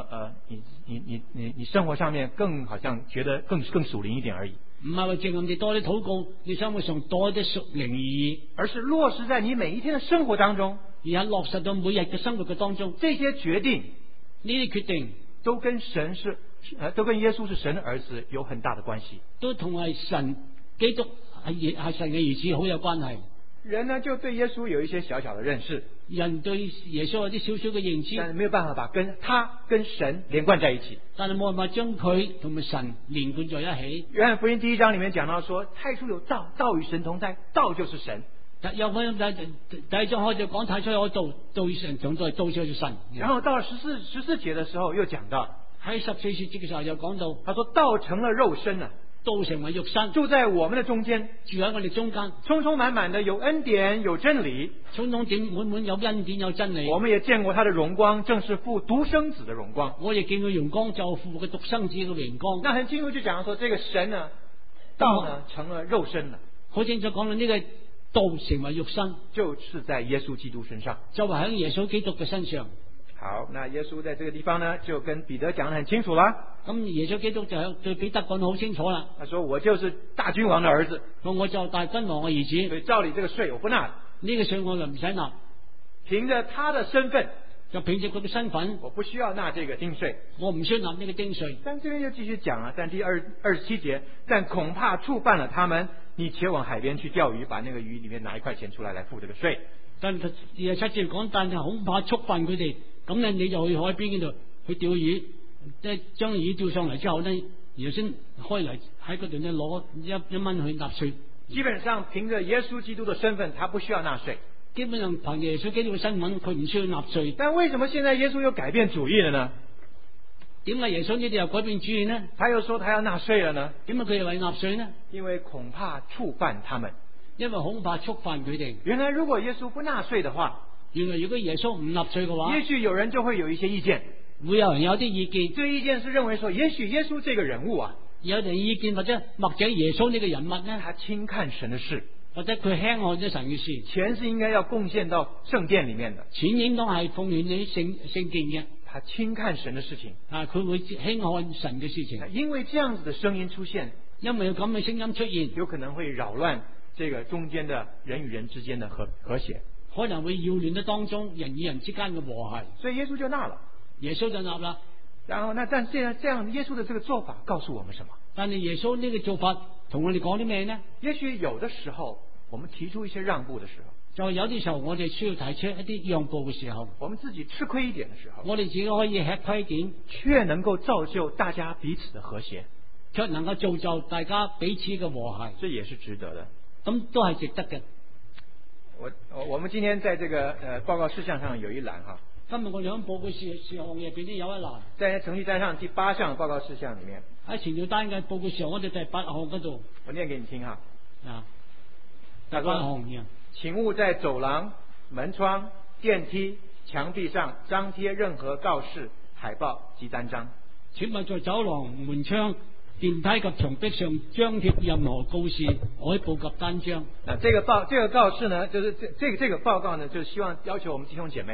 你生活上面更好像覺得更屬靈一點而已。 唔係話淨係你多啲禱告，你生活上多啲屬靈而已， 而是落實在你每一天的生活當中， 而係落實到每日嘅生活嘅當中。 這些決定， 呢啲決定都跟耶穌是神的兒子有很大的關係， 都同係神基督係神嘅兒子好有關係。 人呢就對耶穌有一些小小的認識， 人對耶穌有啲少少嘅認知， 但係沒有辦法把跟神連貫在一起， 但係冇辦法將佢同埋神連貫在一起。 約翰福音第1章裏面講到說，太初有道，道與神同在，道就是神。 有分第一章開始講太初有道，道與神同在，道就是神。 然後到了14節的時候又講到， 喺14節嘅時候又講到， 他說道成了肉身啊， 道成為肉身， 住在我們的中間， 住喺我哋中間， 充充滿滿的有恩典有真理， 充充點滿滿有恩典有真理。 我們也見過他的榮光，正是父獨生子的榮光。 我亦見過榮光，就父嘅獨生子嘅榮光。 那很清楚就講說，這個神呢，道呢成了肉身了。 好清楚講到呢個道成為肉身， 就是在耶穌基督身上， 就係喺耶穌基督嘅身上。 好，那耶穌在這個地方呢，就跟彼得講得很清楚啦。 咁耶穌基督就對彼得講得好清楚啦。 他說：我就是大君王的兒子， 我就大君王嘅兒子， 所以照理這個稅我不納， 呢個稅我就唔使納。 憑着他的身份， 就憑着佢嘅身份， 我不需要納這個丁稅， 我唔需要納呢個丁稅。但這邊又繼續講啊，但第27節，但恐怕觸犯了他們，你且往海邊去釣魚，把那個魚裏面拿1塊錢出來付這個稅。 但27節講，但係恐怕觸犯佢哋，咁咧你就去海邊嗰度去釣魚，即係將魚釣上嚟之後呢，然後先開嚟喺嗰度呢攞1蚊去納稅。 基本上憑着耶穌基督的身份，他不需要納稅。 基本上憑耶穌基督嘅身份，佢唔需要納稅。 但為什麼現在耶穌又改變主意了呢？ 點解耶穌呢啲又改變主意呢？ 他又說他要納稅了呢？ 點解佢又話納稅呢？ 因為恐怕觸犯他們。 因為恐怕觸犯佢哋。 原來如果耶穌不納稅的話， 原來如果耶穌唔納稅嘅話， 也許有人就會有一些意見， 會有人有啲意見。 這個意見是認為說，也許耶穌這個人物啊， 有人意見或者耶穌呢個人物呢， 他輕看神的事， 或者佢輕看咗神嘅事。 錢是應該要貢獻到聖殿裏面的， 錢應當係奉獻喺聖殿嘅。 他輕看神的事情啊，佢會輕看神嘅事情。 因為這樣子的聲音出現， 因為有咁嘅聲音出現， 有可能會擾亂這個中間的人與人之間的和諧， 可能會擾亂咗當中人與人之間嘅和諧。 所以耶穌就納了， 耶穌就納啦。 然後但現在這樣耶穌的這個做法告訴我們什麼？ 但係耶穌呢個做法同我哋講啲咩呢？ 也許有的時候我們提出一些讓步的時候， 就有啲時候我哋需要提出一啲讓步嘅時候， 我們自己吃虧一點的時候， 我哋自己可以吃虧點， 卻能夠造就大家彼此的和諧， 卻能夠造就大家彼此嘅和諧， 這也是值得的。 咁都係值得嘅。 我們今天在這個報告事項上有一欄哈。 今日我哋喺報告事項入邊都有一欄， 在程序單上第8項報告事項裏面， 喺程序單嘅報告上，我哋第8項嗰度， 我念給你聽哈。 啊，第8項， 請勿在走廊、門窗、電梯、牆壁上張貼任何告示、海報及單張。 請勿在走廊、門窗、電梯及牆壁上張貼任何告示、海報及單張。 這個告示呢，就是這個報告呢，就是希望要求我們弟兄姐妹，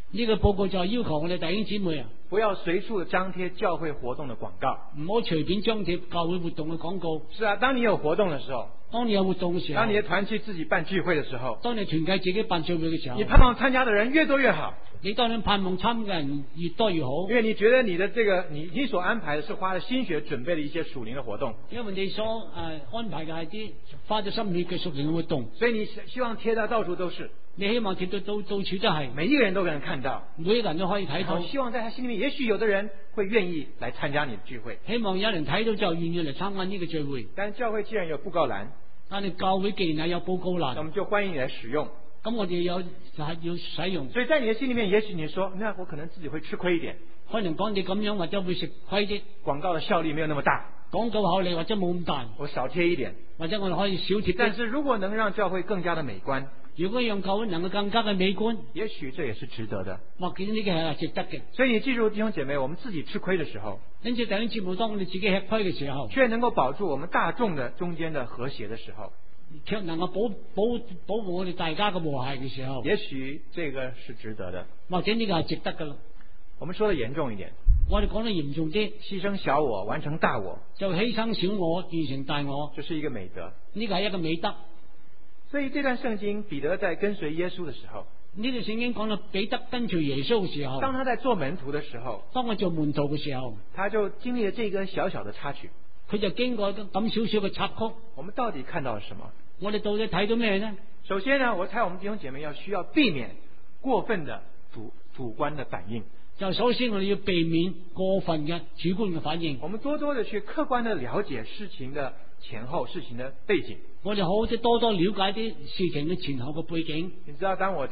呢個報告就係要求我哋弟兄姊妹啊， 不要隨處張貼教會活動的廣告， 唔好隨便張貼教會活動嘅廣告。 是啊，當你有活動的時候， 當你有活動嘅時候， 當你的團契自己辦聚會的時候， 當你團契自己辦聚會嘅時候， 你盼望參加的人越多越好。 你當然盼望參加人越多越好， 因為你覺得你的這個你所安排的是花了心血準備的一些屬靈的活動， 因為你所安排嘅係啲花咗心血嘅屬靈嘅活動， 所以你希望貼到處都是， 你希望貼到到處都係， 每一個人都能看到， 每一個人都可以睇到。 希望在他心裏面，也許有的人會願意來參加你的聚會， 希望有人睇到就願意嚟參加呢個聚會。 但教會既然有布告欄， 但係教會既然係有報告欄， 那我們就歡迎你來使用。 咁我哋就係要使用。 所以在你的心裏面，也許你說，那我可能自己會吃虧一點， 可能講你咁樣或者會食虧啲， 廣告的效力沒有那麼大， 廣告效力或者冇咁大， 我少貼一點， 或者我哋可以少貼。 但是如果能讓教會更加的美觀， 如果讓教會能夠更加嘅美觀， 也許這也是值得的。 或者呢個係值得嘅。 所以你記住，弟兄姐妹，我們自己吃虧的時候， 因此弟兄姊妹，當我哋自己吃虧嘅時候， 卻能夠保住我們大眾的中間的和諧的時候， 卻能夠保護我哋大家嘅和諧嘅時候， 也許這個是值得的， 或者呢個係值得噶啦。 我們說得嚴重一點， 我哋講得嚴重啲， 犧牲小我完成大我， 就犧牲小我完成大我， 這是一個美德， 呢個係一個美德。 所以這段聖經，彼得在跟隨耶穌的時候， 呢段聖經講到彼得跟隨耶穌嘅時候， 當他在做門徒的時候， 當佢做門徒嘅時候， 他就經歷了這個小小的插曲， 佢就經過咁少少嘅插曲。 我們到底看到了什麼？ 我哋到底睇到咩呢？ 首先呢，我猜我們弟兄姐妹需要避免過分的主觀的反應。 就首先我哋要避免過分嘅主觀嘅反應， 我們多多的去客觀的了解事情的前後、事情的背景。 我哋好好多多了解啲事情嘅前後嘅背景。 你知道，當我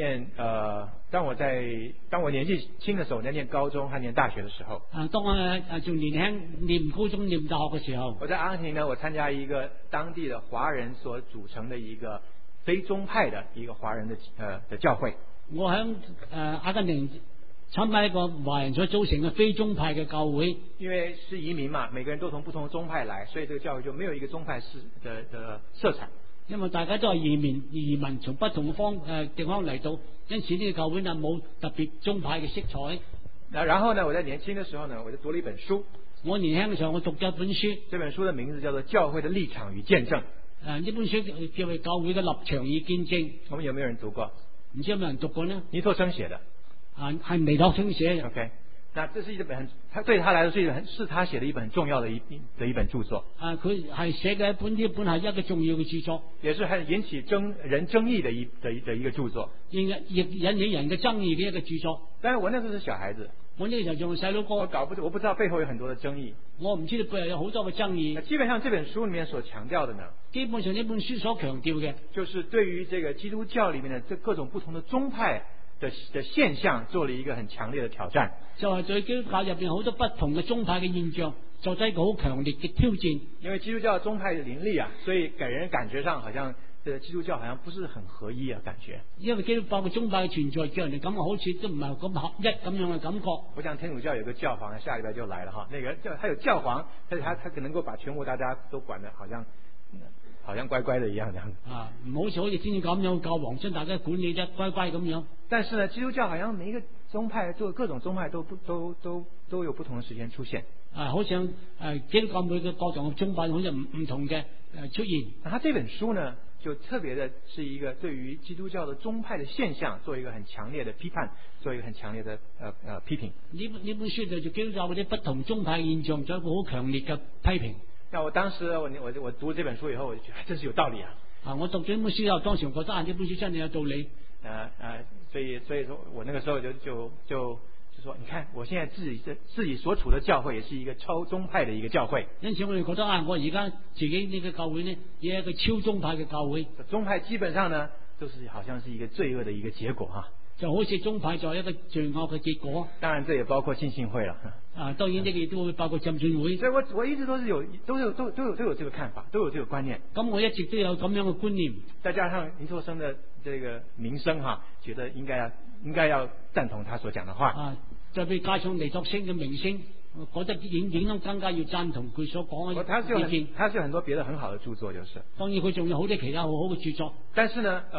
年紀輕的時候，在念高中和念大學的時候， 當我仲年輕念高中念大學嘅時候， 我在阿根廷呢，我參加一個當地的華人所組成的一個非宗派的一個華人的教會。我喺阿根廷參加一個華人所組成嘅非宗派嘅教會， 因為是移民嘛，每個人都從不同的宗派來，所以這個教會就沒有一個宗派的色彩。 因為大家都係移民從不同嘅地方嚟到，因此呢個教會呢冇特別宗派嘅色彩。 然後呢，我在年輕的時候呢，我就讀了一本書。 我年輕嘅時候，我讀咗一本書， 這本書的名字叫做《教會的立場與見證》。 呢本書叫做《教會嘅立場與見證》。 我們有沒有人讀過？ 唔知有冇人讀過呢？ 尼托生寫的。 係尼托生寫嘅。 OK，那這是一本對他來說是他寫的一本很重要的一本著作。 佢係寫嘅呢本係一個重要嘅著作， 也是很引起人爭議的一個著作， 亦引起人嘅爭議嘅一個著作。 但是我那時候是小孩子， 我呢個時候仲係細佬哥， 我不知道背後有很多的爭議， 我唔知道背後有好多嘅爭議。 基本上這本書裏面所強調的呢， 基本上呢本書所強調嘅， 就是對於這個基督教裏面的這各種不同的宗派的現象做了一個很強烈的挑戰， 就係對基督教入邊好多不同嘅宗派嘅現象作出一個好強烈嘅挑戰。 因為基督教的宗派林立啊，所以給人感覺上好像這個基督教好像不是很合一啊，感覺。因為基督教嘅宗派嘅存在，叫人哋感覺好似都唔係咁合一咁樣嘅感覺。我想天主教有個教皇，下禮拜就來了哈，那個他有教皇，但是他可能夠把全國大家都管得好像乖乖的一樣，這樣唔好似天主教咁樣教皇將大家管理得乖乖咁樣。 但是呢，基督教好像每一個宗派，做各種宗派都有不同的時間出現。 好像基督教每個各種宗派好似唔同嘅出現。 那他這本書呢，就特別的是一個對於基督教的宗派的現象做一個很強烈的批判，做一個很強烈的批評。呢本書就基督教嗰啲不同宗派現象做一個好強烈嘅批評。 那我當時我讀了這本書以後，我就覺得真是有道理啊！ 我讀咗呢本書後，當時我覺得呢本書真係有道理。 所以說我那個時候就說，你看我現在自己所處的教會也是一個超宗派的一個教會。因此我哋覺得我而家自己呢個教會呢，也係一個超宗派嘅教會。宗派基本上呢，都是好像是一個罪惡的一個結果哈。就好似宗派就係一個罪惡嘅結果。當然，這也包括浸信會了。當然呢個亦都會包括浸信會。所以我一直都有這個看法，都有這個觀念。咁我一直都有咁樣嘅觀念。再加上尼托生的這個名聲哈，覺得應該要贊同他所講的話。就被加上尼托生嘅名聲，覺得影響更加要贊同佢所講嘅意見。他是有很多別的很好的著作，就是。當然佢仲有好多其他好好嘅著作。但是呢，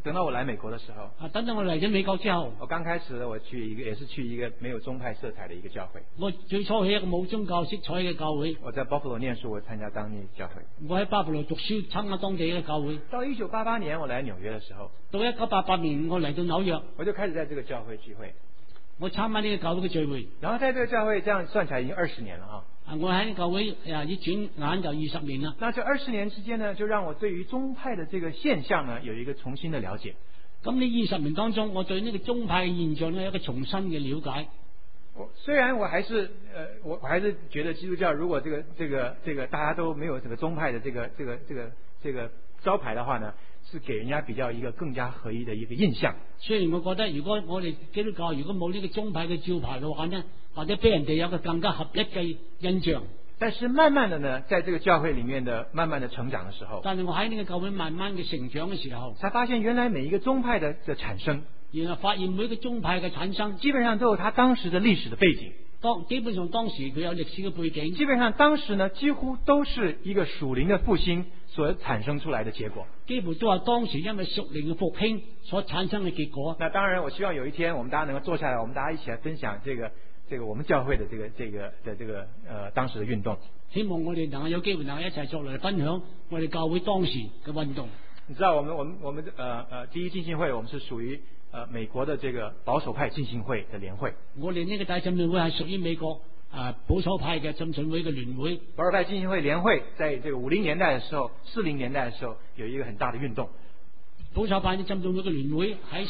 等到我来美国的时候， 等到我嚟咗美國之後， 我剛開始呢，我也是去一個沒有宗派色彩的一個教會。 我最初去一個冇宗教色彩嘅教會。 我在 Buffalo 念書，我參加當地教會。 我喺巴布羅讀書，參加當地嘅教會。 到1988年我來紐約的時候， 到1988年我嚟到紐約， 我就開始在這個教會聚會。 我參加呢個教會嘅聚會。 然後在這個教會，這樣算起來已經20年了啊。 我喺教會一轉眼就20年啦。 那這20年之間呢，就讓我對於宗派的這個現象呢，有一個重新的了解。 咁呢20年當中，我對呢個宗派嘅現象呢，有一個重新嘅了解。 雖然我還是我還是覺得基督教如果這個大家都沒有這個宗派的這個招牌的話呢，是給人家比較一個更加合一的一個印象。 雖然我覺得如果我哋基督教如果冇呢個宗派嘅招牌嘅話呢，或者俾人哋有個更加合一嘅印象。 但是慢慢的呢，在這個教會裏面的慢慢的成長的時候， 但係我喺呢個教會慢慢嘅成長嘅時候， 才發現原來每一個宗派的產生， 然後發現每一個宗派嘅產生， 基本上都有它當時的歷史的背景。 基本上當時佢有歷史嘅背景。 基本上當時呢，幾乎都是一個屬靈的復興所產生出來的結果。 幾乎都係當時因為屬靈嘅復興所產生嘅結果。 那當然，我希望有一天我們大家能夠坐下來，我們大家一起來分享這個我們教會的當時的運動。 希望我哋能夠有機會能夠一齊作嚟分享我哋教會當時嘅運動。 你知道我們第一浸信會，我們是屬於美國的這個保守派浸信會的聯會。 我哋呢個大浸信會係屬於美國保守派嘅浸信會嘅聯會。 保守派浸信會聯會在這個50年代的時候、40年代的時候有一個很大的運動。 保守派嘅浸信會嘅聯會喺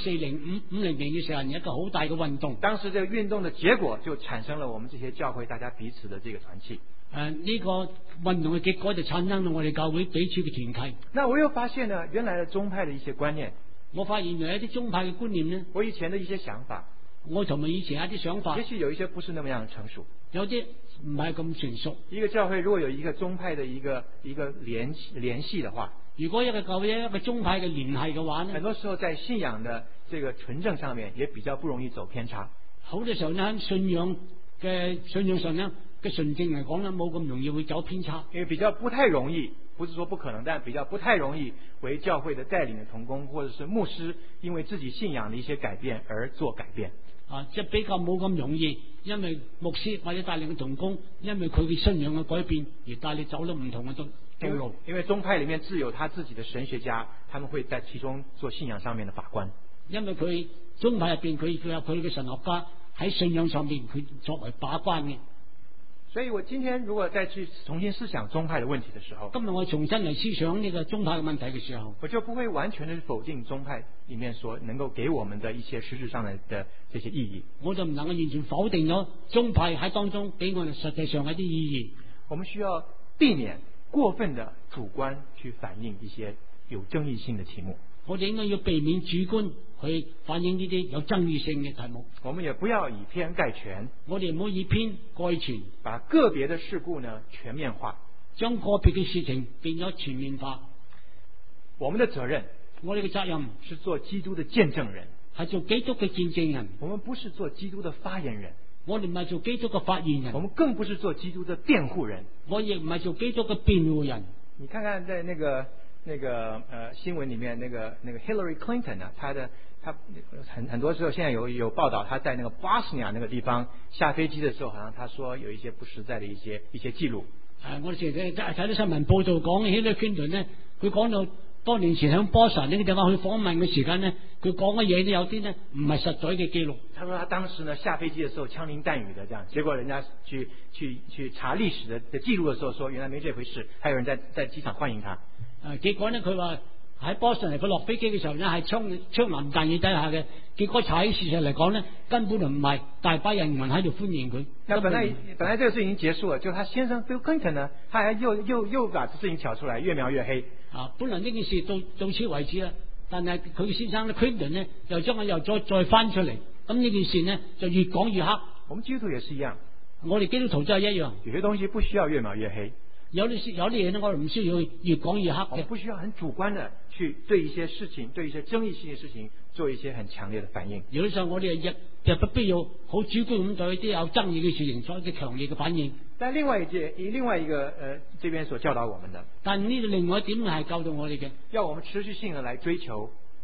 50年嘅時候有一個好大嘅運動。 當時這個運動的結果就產生了我們這些教會大家彼此的這個團契。 呢個運動嘅結果就產生了我哋教會彼此嘅團契。 那我又發現呢，原來的宗派的一些觀念， 我發現有一啲宗派嘅觀念呢， 我以前的一些想法， 我同埋以前一啲想法， 也許有一些不是那麼樣成熟， 有啲唔係咁成熟。 一個教會如果有一個宗派的一個聯繫的話， 如果一個教會一個宗派嘅聯繫嘅話呢， 很多時候在信仰的這個純正上面也比較不容易走偏差。 好多時候呢，信仰上呢嘅純正嚟講呢，冇咁容易會走偏差， 因為比較不太容易，不是說不可能，但比較不太容易為教會的帶領的同工或者是牧師，因為自己信仰的一些改變而做改變。 即係比較冇咁容易，因為牧師或者帶領嘅同工，因為佢嘅信仰嘅改變而帶你走咗唔同嘅道路。 因為宗派裏面自有他自己的神學家，他們會在其中做信仰上面的把關。 因為佢宗派入邊佢有佢嘅神學家喺信仰上面佢作為把關嘅。 所以我今天如果再去重新思想宗派的問題的時候， 今日我重新嚟思想呢個宗派嘅問題嘅時候， 我就不會完全的否定宗派裏面所能夠給我們的一些實質上的這些意義。 我就唔能夠完全否定咗宗派喺當中俾我哋實際上一啲意義。 我們需要避免過分的主觀去反映一些有爭議性的題目。 我哋應該要避免主觀去反映呢啲有爭議性嘅題目。 我們也不要以偏概全。 我哋唔好以偏概全， 把個別的事故呢全面化， 將個別嘅事情變咗全面化。 我們的責任， 我哋嘅責任是做基督的見證人， 係做基督嘅見證人。 我們不是做基督的發言人， 我哋唔係做基督嘅發言人。 我們更不是做基督的辯護人， 我亦唔係做基督嘅辯護人。 你看看在那個新聞裏面，那個 Hillary Clinton 呢，他很多時候現在有報道，他在那個巴斯尼亞那個地方下飛機的時候，好像他說有一些不實在的一些記錄。 我哋睇到新聞報道講 Hillary Clinton 呢，佢講到多年前喺波士頓呢個地方去訪問嘅時間呢，佢講嘅嘢呢有啲呢唔係實在嘅記錄。 他說他當時呢下飛機的時候槍林彈雨的這樣，結果人家去查歷史的記錄的時候，說原來沒這回事，還有人在機場歡迎他。 結果呢，佢話喺波士頓佢落飛機嘅時候呢係槍林彈雨底下嘅，結果查起事實嚟講呢，根本就唔係，大把人民喺度歡迎佢。 那本來這個事情已經結束了，就他先生 Bill Clinton 呢，他還又把這事情挑出來，越描越黑。 本來呢件事到此為止啦，但係佢先生 Clinton 呢又將佢又再翻出嚟，咁呢件事呢就越講越黑。 我們基督徒也是一樣， 我哋基督徒都係一樣， 有些東西不需要越描越黑。 有啲嘢呢，我哋唔需要越講越黑。 我們不需要很主觀的去對一些事情、對一些爭議性的事情做一些很強烈的反應。 有啲時候我哋亦不必要好主觀咁對啲有爭議嘅事情做一啲強烈嘅反應。 但另外一個這邊所教導我們的， 但呢度另外一點係教導我哋嘅， 要我們持續性的來追求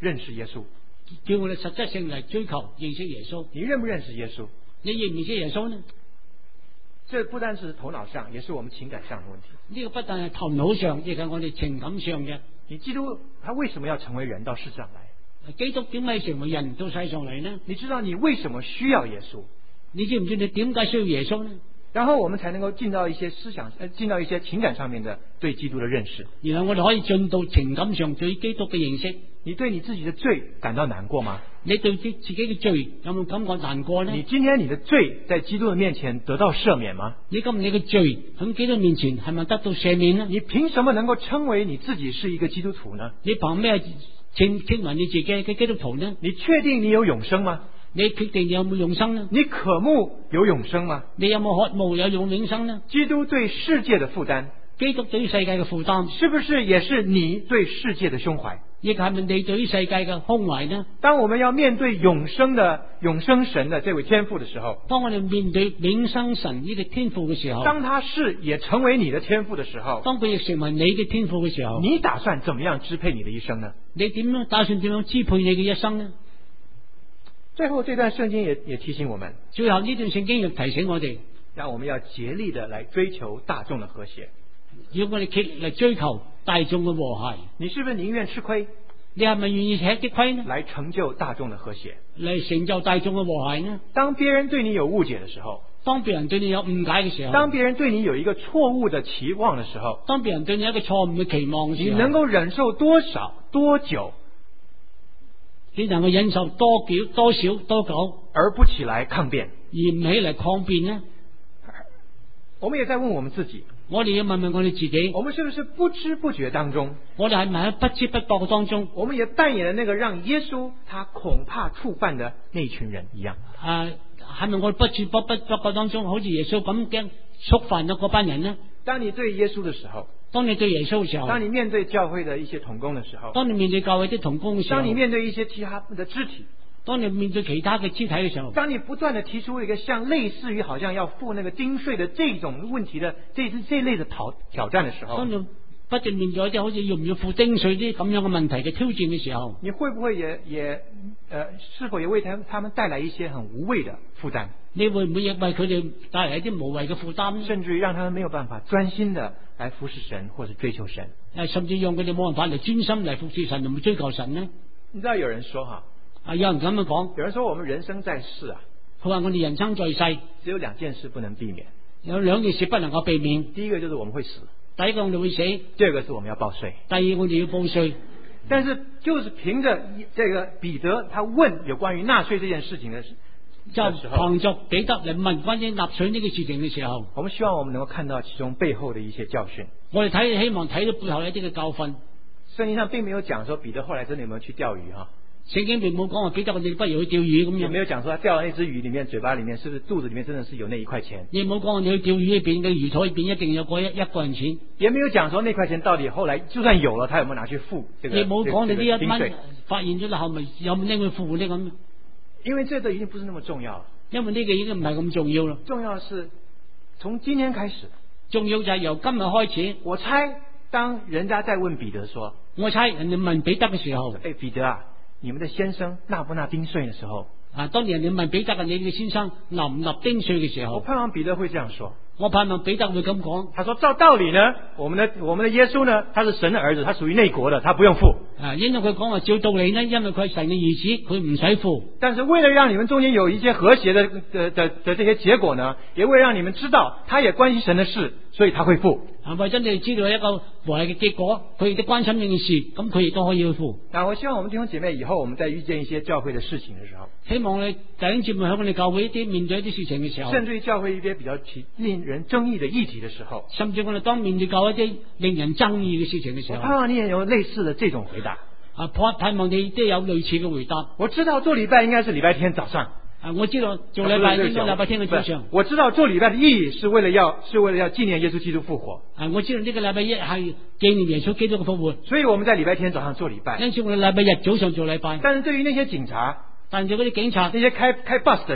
认识耶稣。 叫我哋實質性嚟追求認識耶穌。 你認不認識耶穌？ 你認唔認識耶穌呢？ 這不單是頭腦上，也是我們情感上的問題。 呢個不但係頭腦上，亦係我哋情感上嘅。 你基督他為什麼要成為人到世上來？ 基督點解成為人到世上嚟呢？ 你知道你為什麼需要耶穌？ 你知唔知你點解需要耶穌呢？ 然後我們才能夠進到一些思想，進到一些情感上面的對基督的認識。 然後我哋可以進到情感上對基督嘅認識。 你對你自己的罪感到難過嗎？ 你對自己嘅罪有冇感覺難過呢？ 你今天你的罪在基督的面前得到赦免嗎？ 你今日你嘅罪喺基督面前係咪得到赦免呢？ 你憑什麼能夠稱為你自己是一個基督徒呢？ 你憑咩稱為你自己嘅基督徒呢？ 你確定你有永生嗎？ 你決定你有冇永生呢？ 你渴慕有永生嗎？ 你有冇渴慕有永生呢？ 基督對世界的負擔， 基督對於世界嘅負擔， 是不是也是你對世界的胸懷？ 亦係咪你對於世界嘅胸懷呢？ 當我們要面對永生神的這位天父的時候， 當我哋面對永生神呢個天父嘅時候， 當他是也成為你的天父的時候， 當佢亦成為你嘅天父嘅時候， 你打算怎麼樣支配你的一生呢？ 你打算點樣支配你嘅一生呢？ 最後這段聖經也提醒我們， 最後呢段聖經亦提醒我哋， 讓我們要竭力的來追求大眾的和諧， 要我哋竭力嚟追求大眾嘅和諧。 你是不是寧願吃虧？ 你係咪願意吃啲虧呢？ 來成就大眾的和諧， 嚟成就大眾嘅和諧呢？ 當別人對你有誤解的時候， 當別人對你有誤解嘅時候， 當別人對你有一個錯誤的期望的時候， 當別人對你有一個錯誤嘅期望嘅時候， 你能夠忍受多少多久？ 你能夠忍受多少多久， 而不起來抗辯， 而唔起嚟抗辯呢？ 我們也在問我們自己， 我哋要問問我哋自己， 我們是不是不知不覺當中， 我哋係咪喺不知不覺嘅當中， 我們也扮演了那個讓耶穌他恐怕觸犯的那群人一樣？ 係咪我哋不知不覺當中，好似耶穌咁驚觸犯咗嗰班人呢？ 當你對耶穌的時候， 當你對耶穌嘅時候， 當你面對教會的一些同工的時候， 當你面對教會啲同工嘅時候， 當你面對一些其他的肢體， 當你面對其他嘅肢體嘅時候， 當你不斷地提出一個像類似於好像要付那個丁稅的這種問題的這類的挑戰的時候， 當你不斷面對一啲好似要唔要付丁稅啲咁樣嘅問題嘅挑戰嘅時候， 你會不會是否也為他們帶來一些很無謂的負擔？ 你會唔會亦為佢哋帶來一啲無謂嘅負擔， 甚至於讓他們沒有辦法專心的來服侍神或者追求神？ 甚至讓佢哋冇辦法嚟專心嚟服侍神同埋追求神呢？ 你知道有人說有人咁樣講， 有人說我們人生在世啊， 佢話我哋人生在世只有兩件事不能避免， 有兩件事不能夠避免。 第一個就是我們會死， 第一個我哋會死， 第二個是我們要報稅， 第二個我哋要報稅。 但是就是憑着這個彼得他問有關於納稅這件事情的時候， 就憑着彼得嚟問關於納稅呢個事情嘅時候， 我們希望我們能夠看到其中背後的一些教訓。 我哋希望睇到背後一啲嘅教訓。 聖經上並沒有講說彼得後來真的有沒有去釣魚哈。 聖經並冇講話彼得你不如去釣魚咁樣， 也沒有講說他釣的那隻魚裏面嘴巴裏面是不是肚子裏面真的是有那1塊錢， 你冇講話你去釣魚裏邊嘅魚肚裏邊一定有嗰一個人錢， 也沒有講說那塊錢到底後來就算有了他有沒有拿去付這個， 你冇講你呢一丁稅發現咗啦後咪有冇拎去付呢咁？ 因為這都已經不是那麼重要了， 因為呢個已經唔係咁重要啦。 重要的是從今天開始， 重要就係由今日開始。 我猜當人家在問彼得說， 我猜人哋問彼得嘅時候， 彼得啊，你們的先生納不納丁稅的時候， 當年人哋問彼得你嘅先生納唔納丁稅嘅時候， 我盼望彼得會這樣說。 我盼望彼得會咁講。 他說照道理呢，我們的耶穌呢，他是神的兒子，他屬於內國的，他不用付。 因為佢講話照道理呢，因為佢係神嘅兒子，佢唔使付。 但是為了讓你們中間有一些和諧的這些結果呢，也為了讓你們知道他也關心神的事，所以他會付。為咗你哋知道一個和諧嘅結果，佢亦都關心呢件事，咁佢亦都可以去付。 我希望我們弟兄姐妹以後我們在遇見一些教會的事情的時候， 希望你弟兄姊妹喺我哋教會一啲面對一啲事情嘅時候， 甚至於教會一啲比較令人爭議的議題的時候， 甚至我哋當面對教一啲令人爭議嘅事情嘅時候， 我盼望你也有類似的這種回答。 盼望你都有類似嘅回答。 我知道做禮拜應該是禮拜天早上。 我知道做禮拜應該禮拜天嘅早上。 我知道做禮拜的意義是為了要紀念耶穌基督復活。 我知道呢個禮拜一係紀念耶穌基督嘅復活， 所以我們在禮拜天早上做禮拜。 因此我哋禮拜日早上做禮拜。 但是對於那些警察， 但係嗰啲警察， 那些開 bus 的人，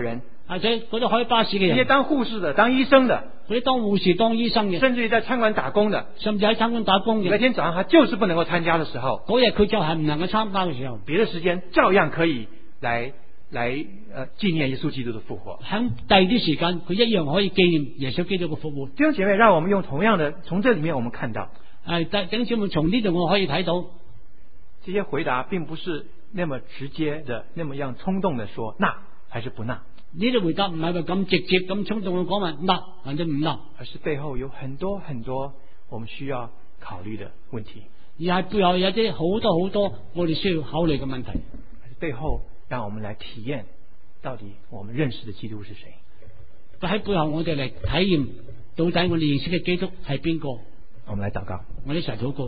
或者嗰啲開巴士嘅人， 那些當護士的、當醫生的， 嗰啲當護士、當醫生嘅， 甚至於在餐館打工的， 甚至喺餐館打工嘅， 那天早上他就是不能夠參加的時候， 嗰日佢就係唔能夠參加嘅時候， 別的時間照樣可以來紀念耶穌基督的復活。 喺第二啲時間，佢一樣可以紀念耶穌基督嘅復活。 弟兄姐妹，讓我們用同樣的，從這裡面我們看到， 弟兄姊妹，從呢度我可以睇到， 這些回答並不是那麼直接的、那麼樣衝動的說那還是不那。 呢啲回答唔係話咁直接咁衝動去講話嗱或者唔嗱， 而是背後有很多很多我們需要考慮的問題， 而係背後有啲好多好多我哋需要考慮嘅問題。 背後讓我們來體驗到底我們認識的基督是誰。 喺背後我哋嚟體驗到底我哋認識嘅基督係邊個。 我們來禱告， 我哋一齊禱告。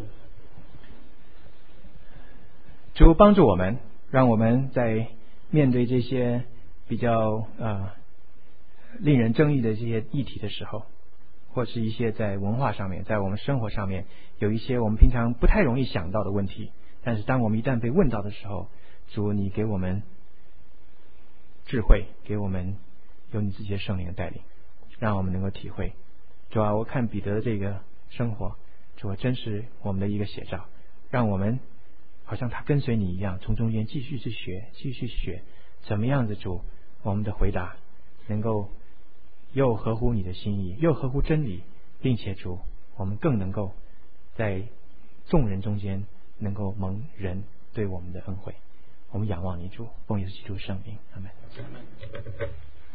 主幫助我們，讓我們在面對這些比較令人爭議的這些議題的時候，或是一些在文化上面，在我們生活上面有一些我們平常不太容易想到的問題，但是當我們一旦被問到的時候，主你給我們智慧，給我們有你自己的聖靈的帶領，讓我們能夠體會。主啊，我看彼得的這個生活，主啊，真是我們的一個寫照，讓我們好像他跟隨你一樣，從中間繼續去學，繼續去學怎麼樣子，主我們的回答能夠又合乎你的心意，又合乎真理，並且主我們更能夠在眾人中間能夠蒙人對我們的恩惠。我們仰望你主，奉耶穌基督聖名，阿們。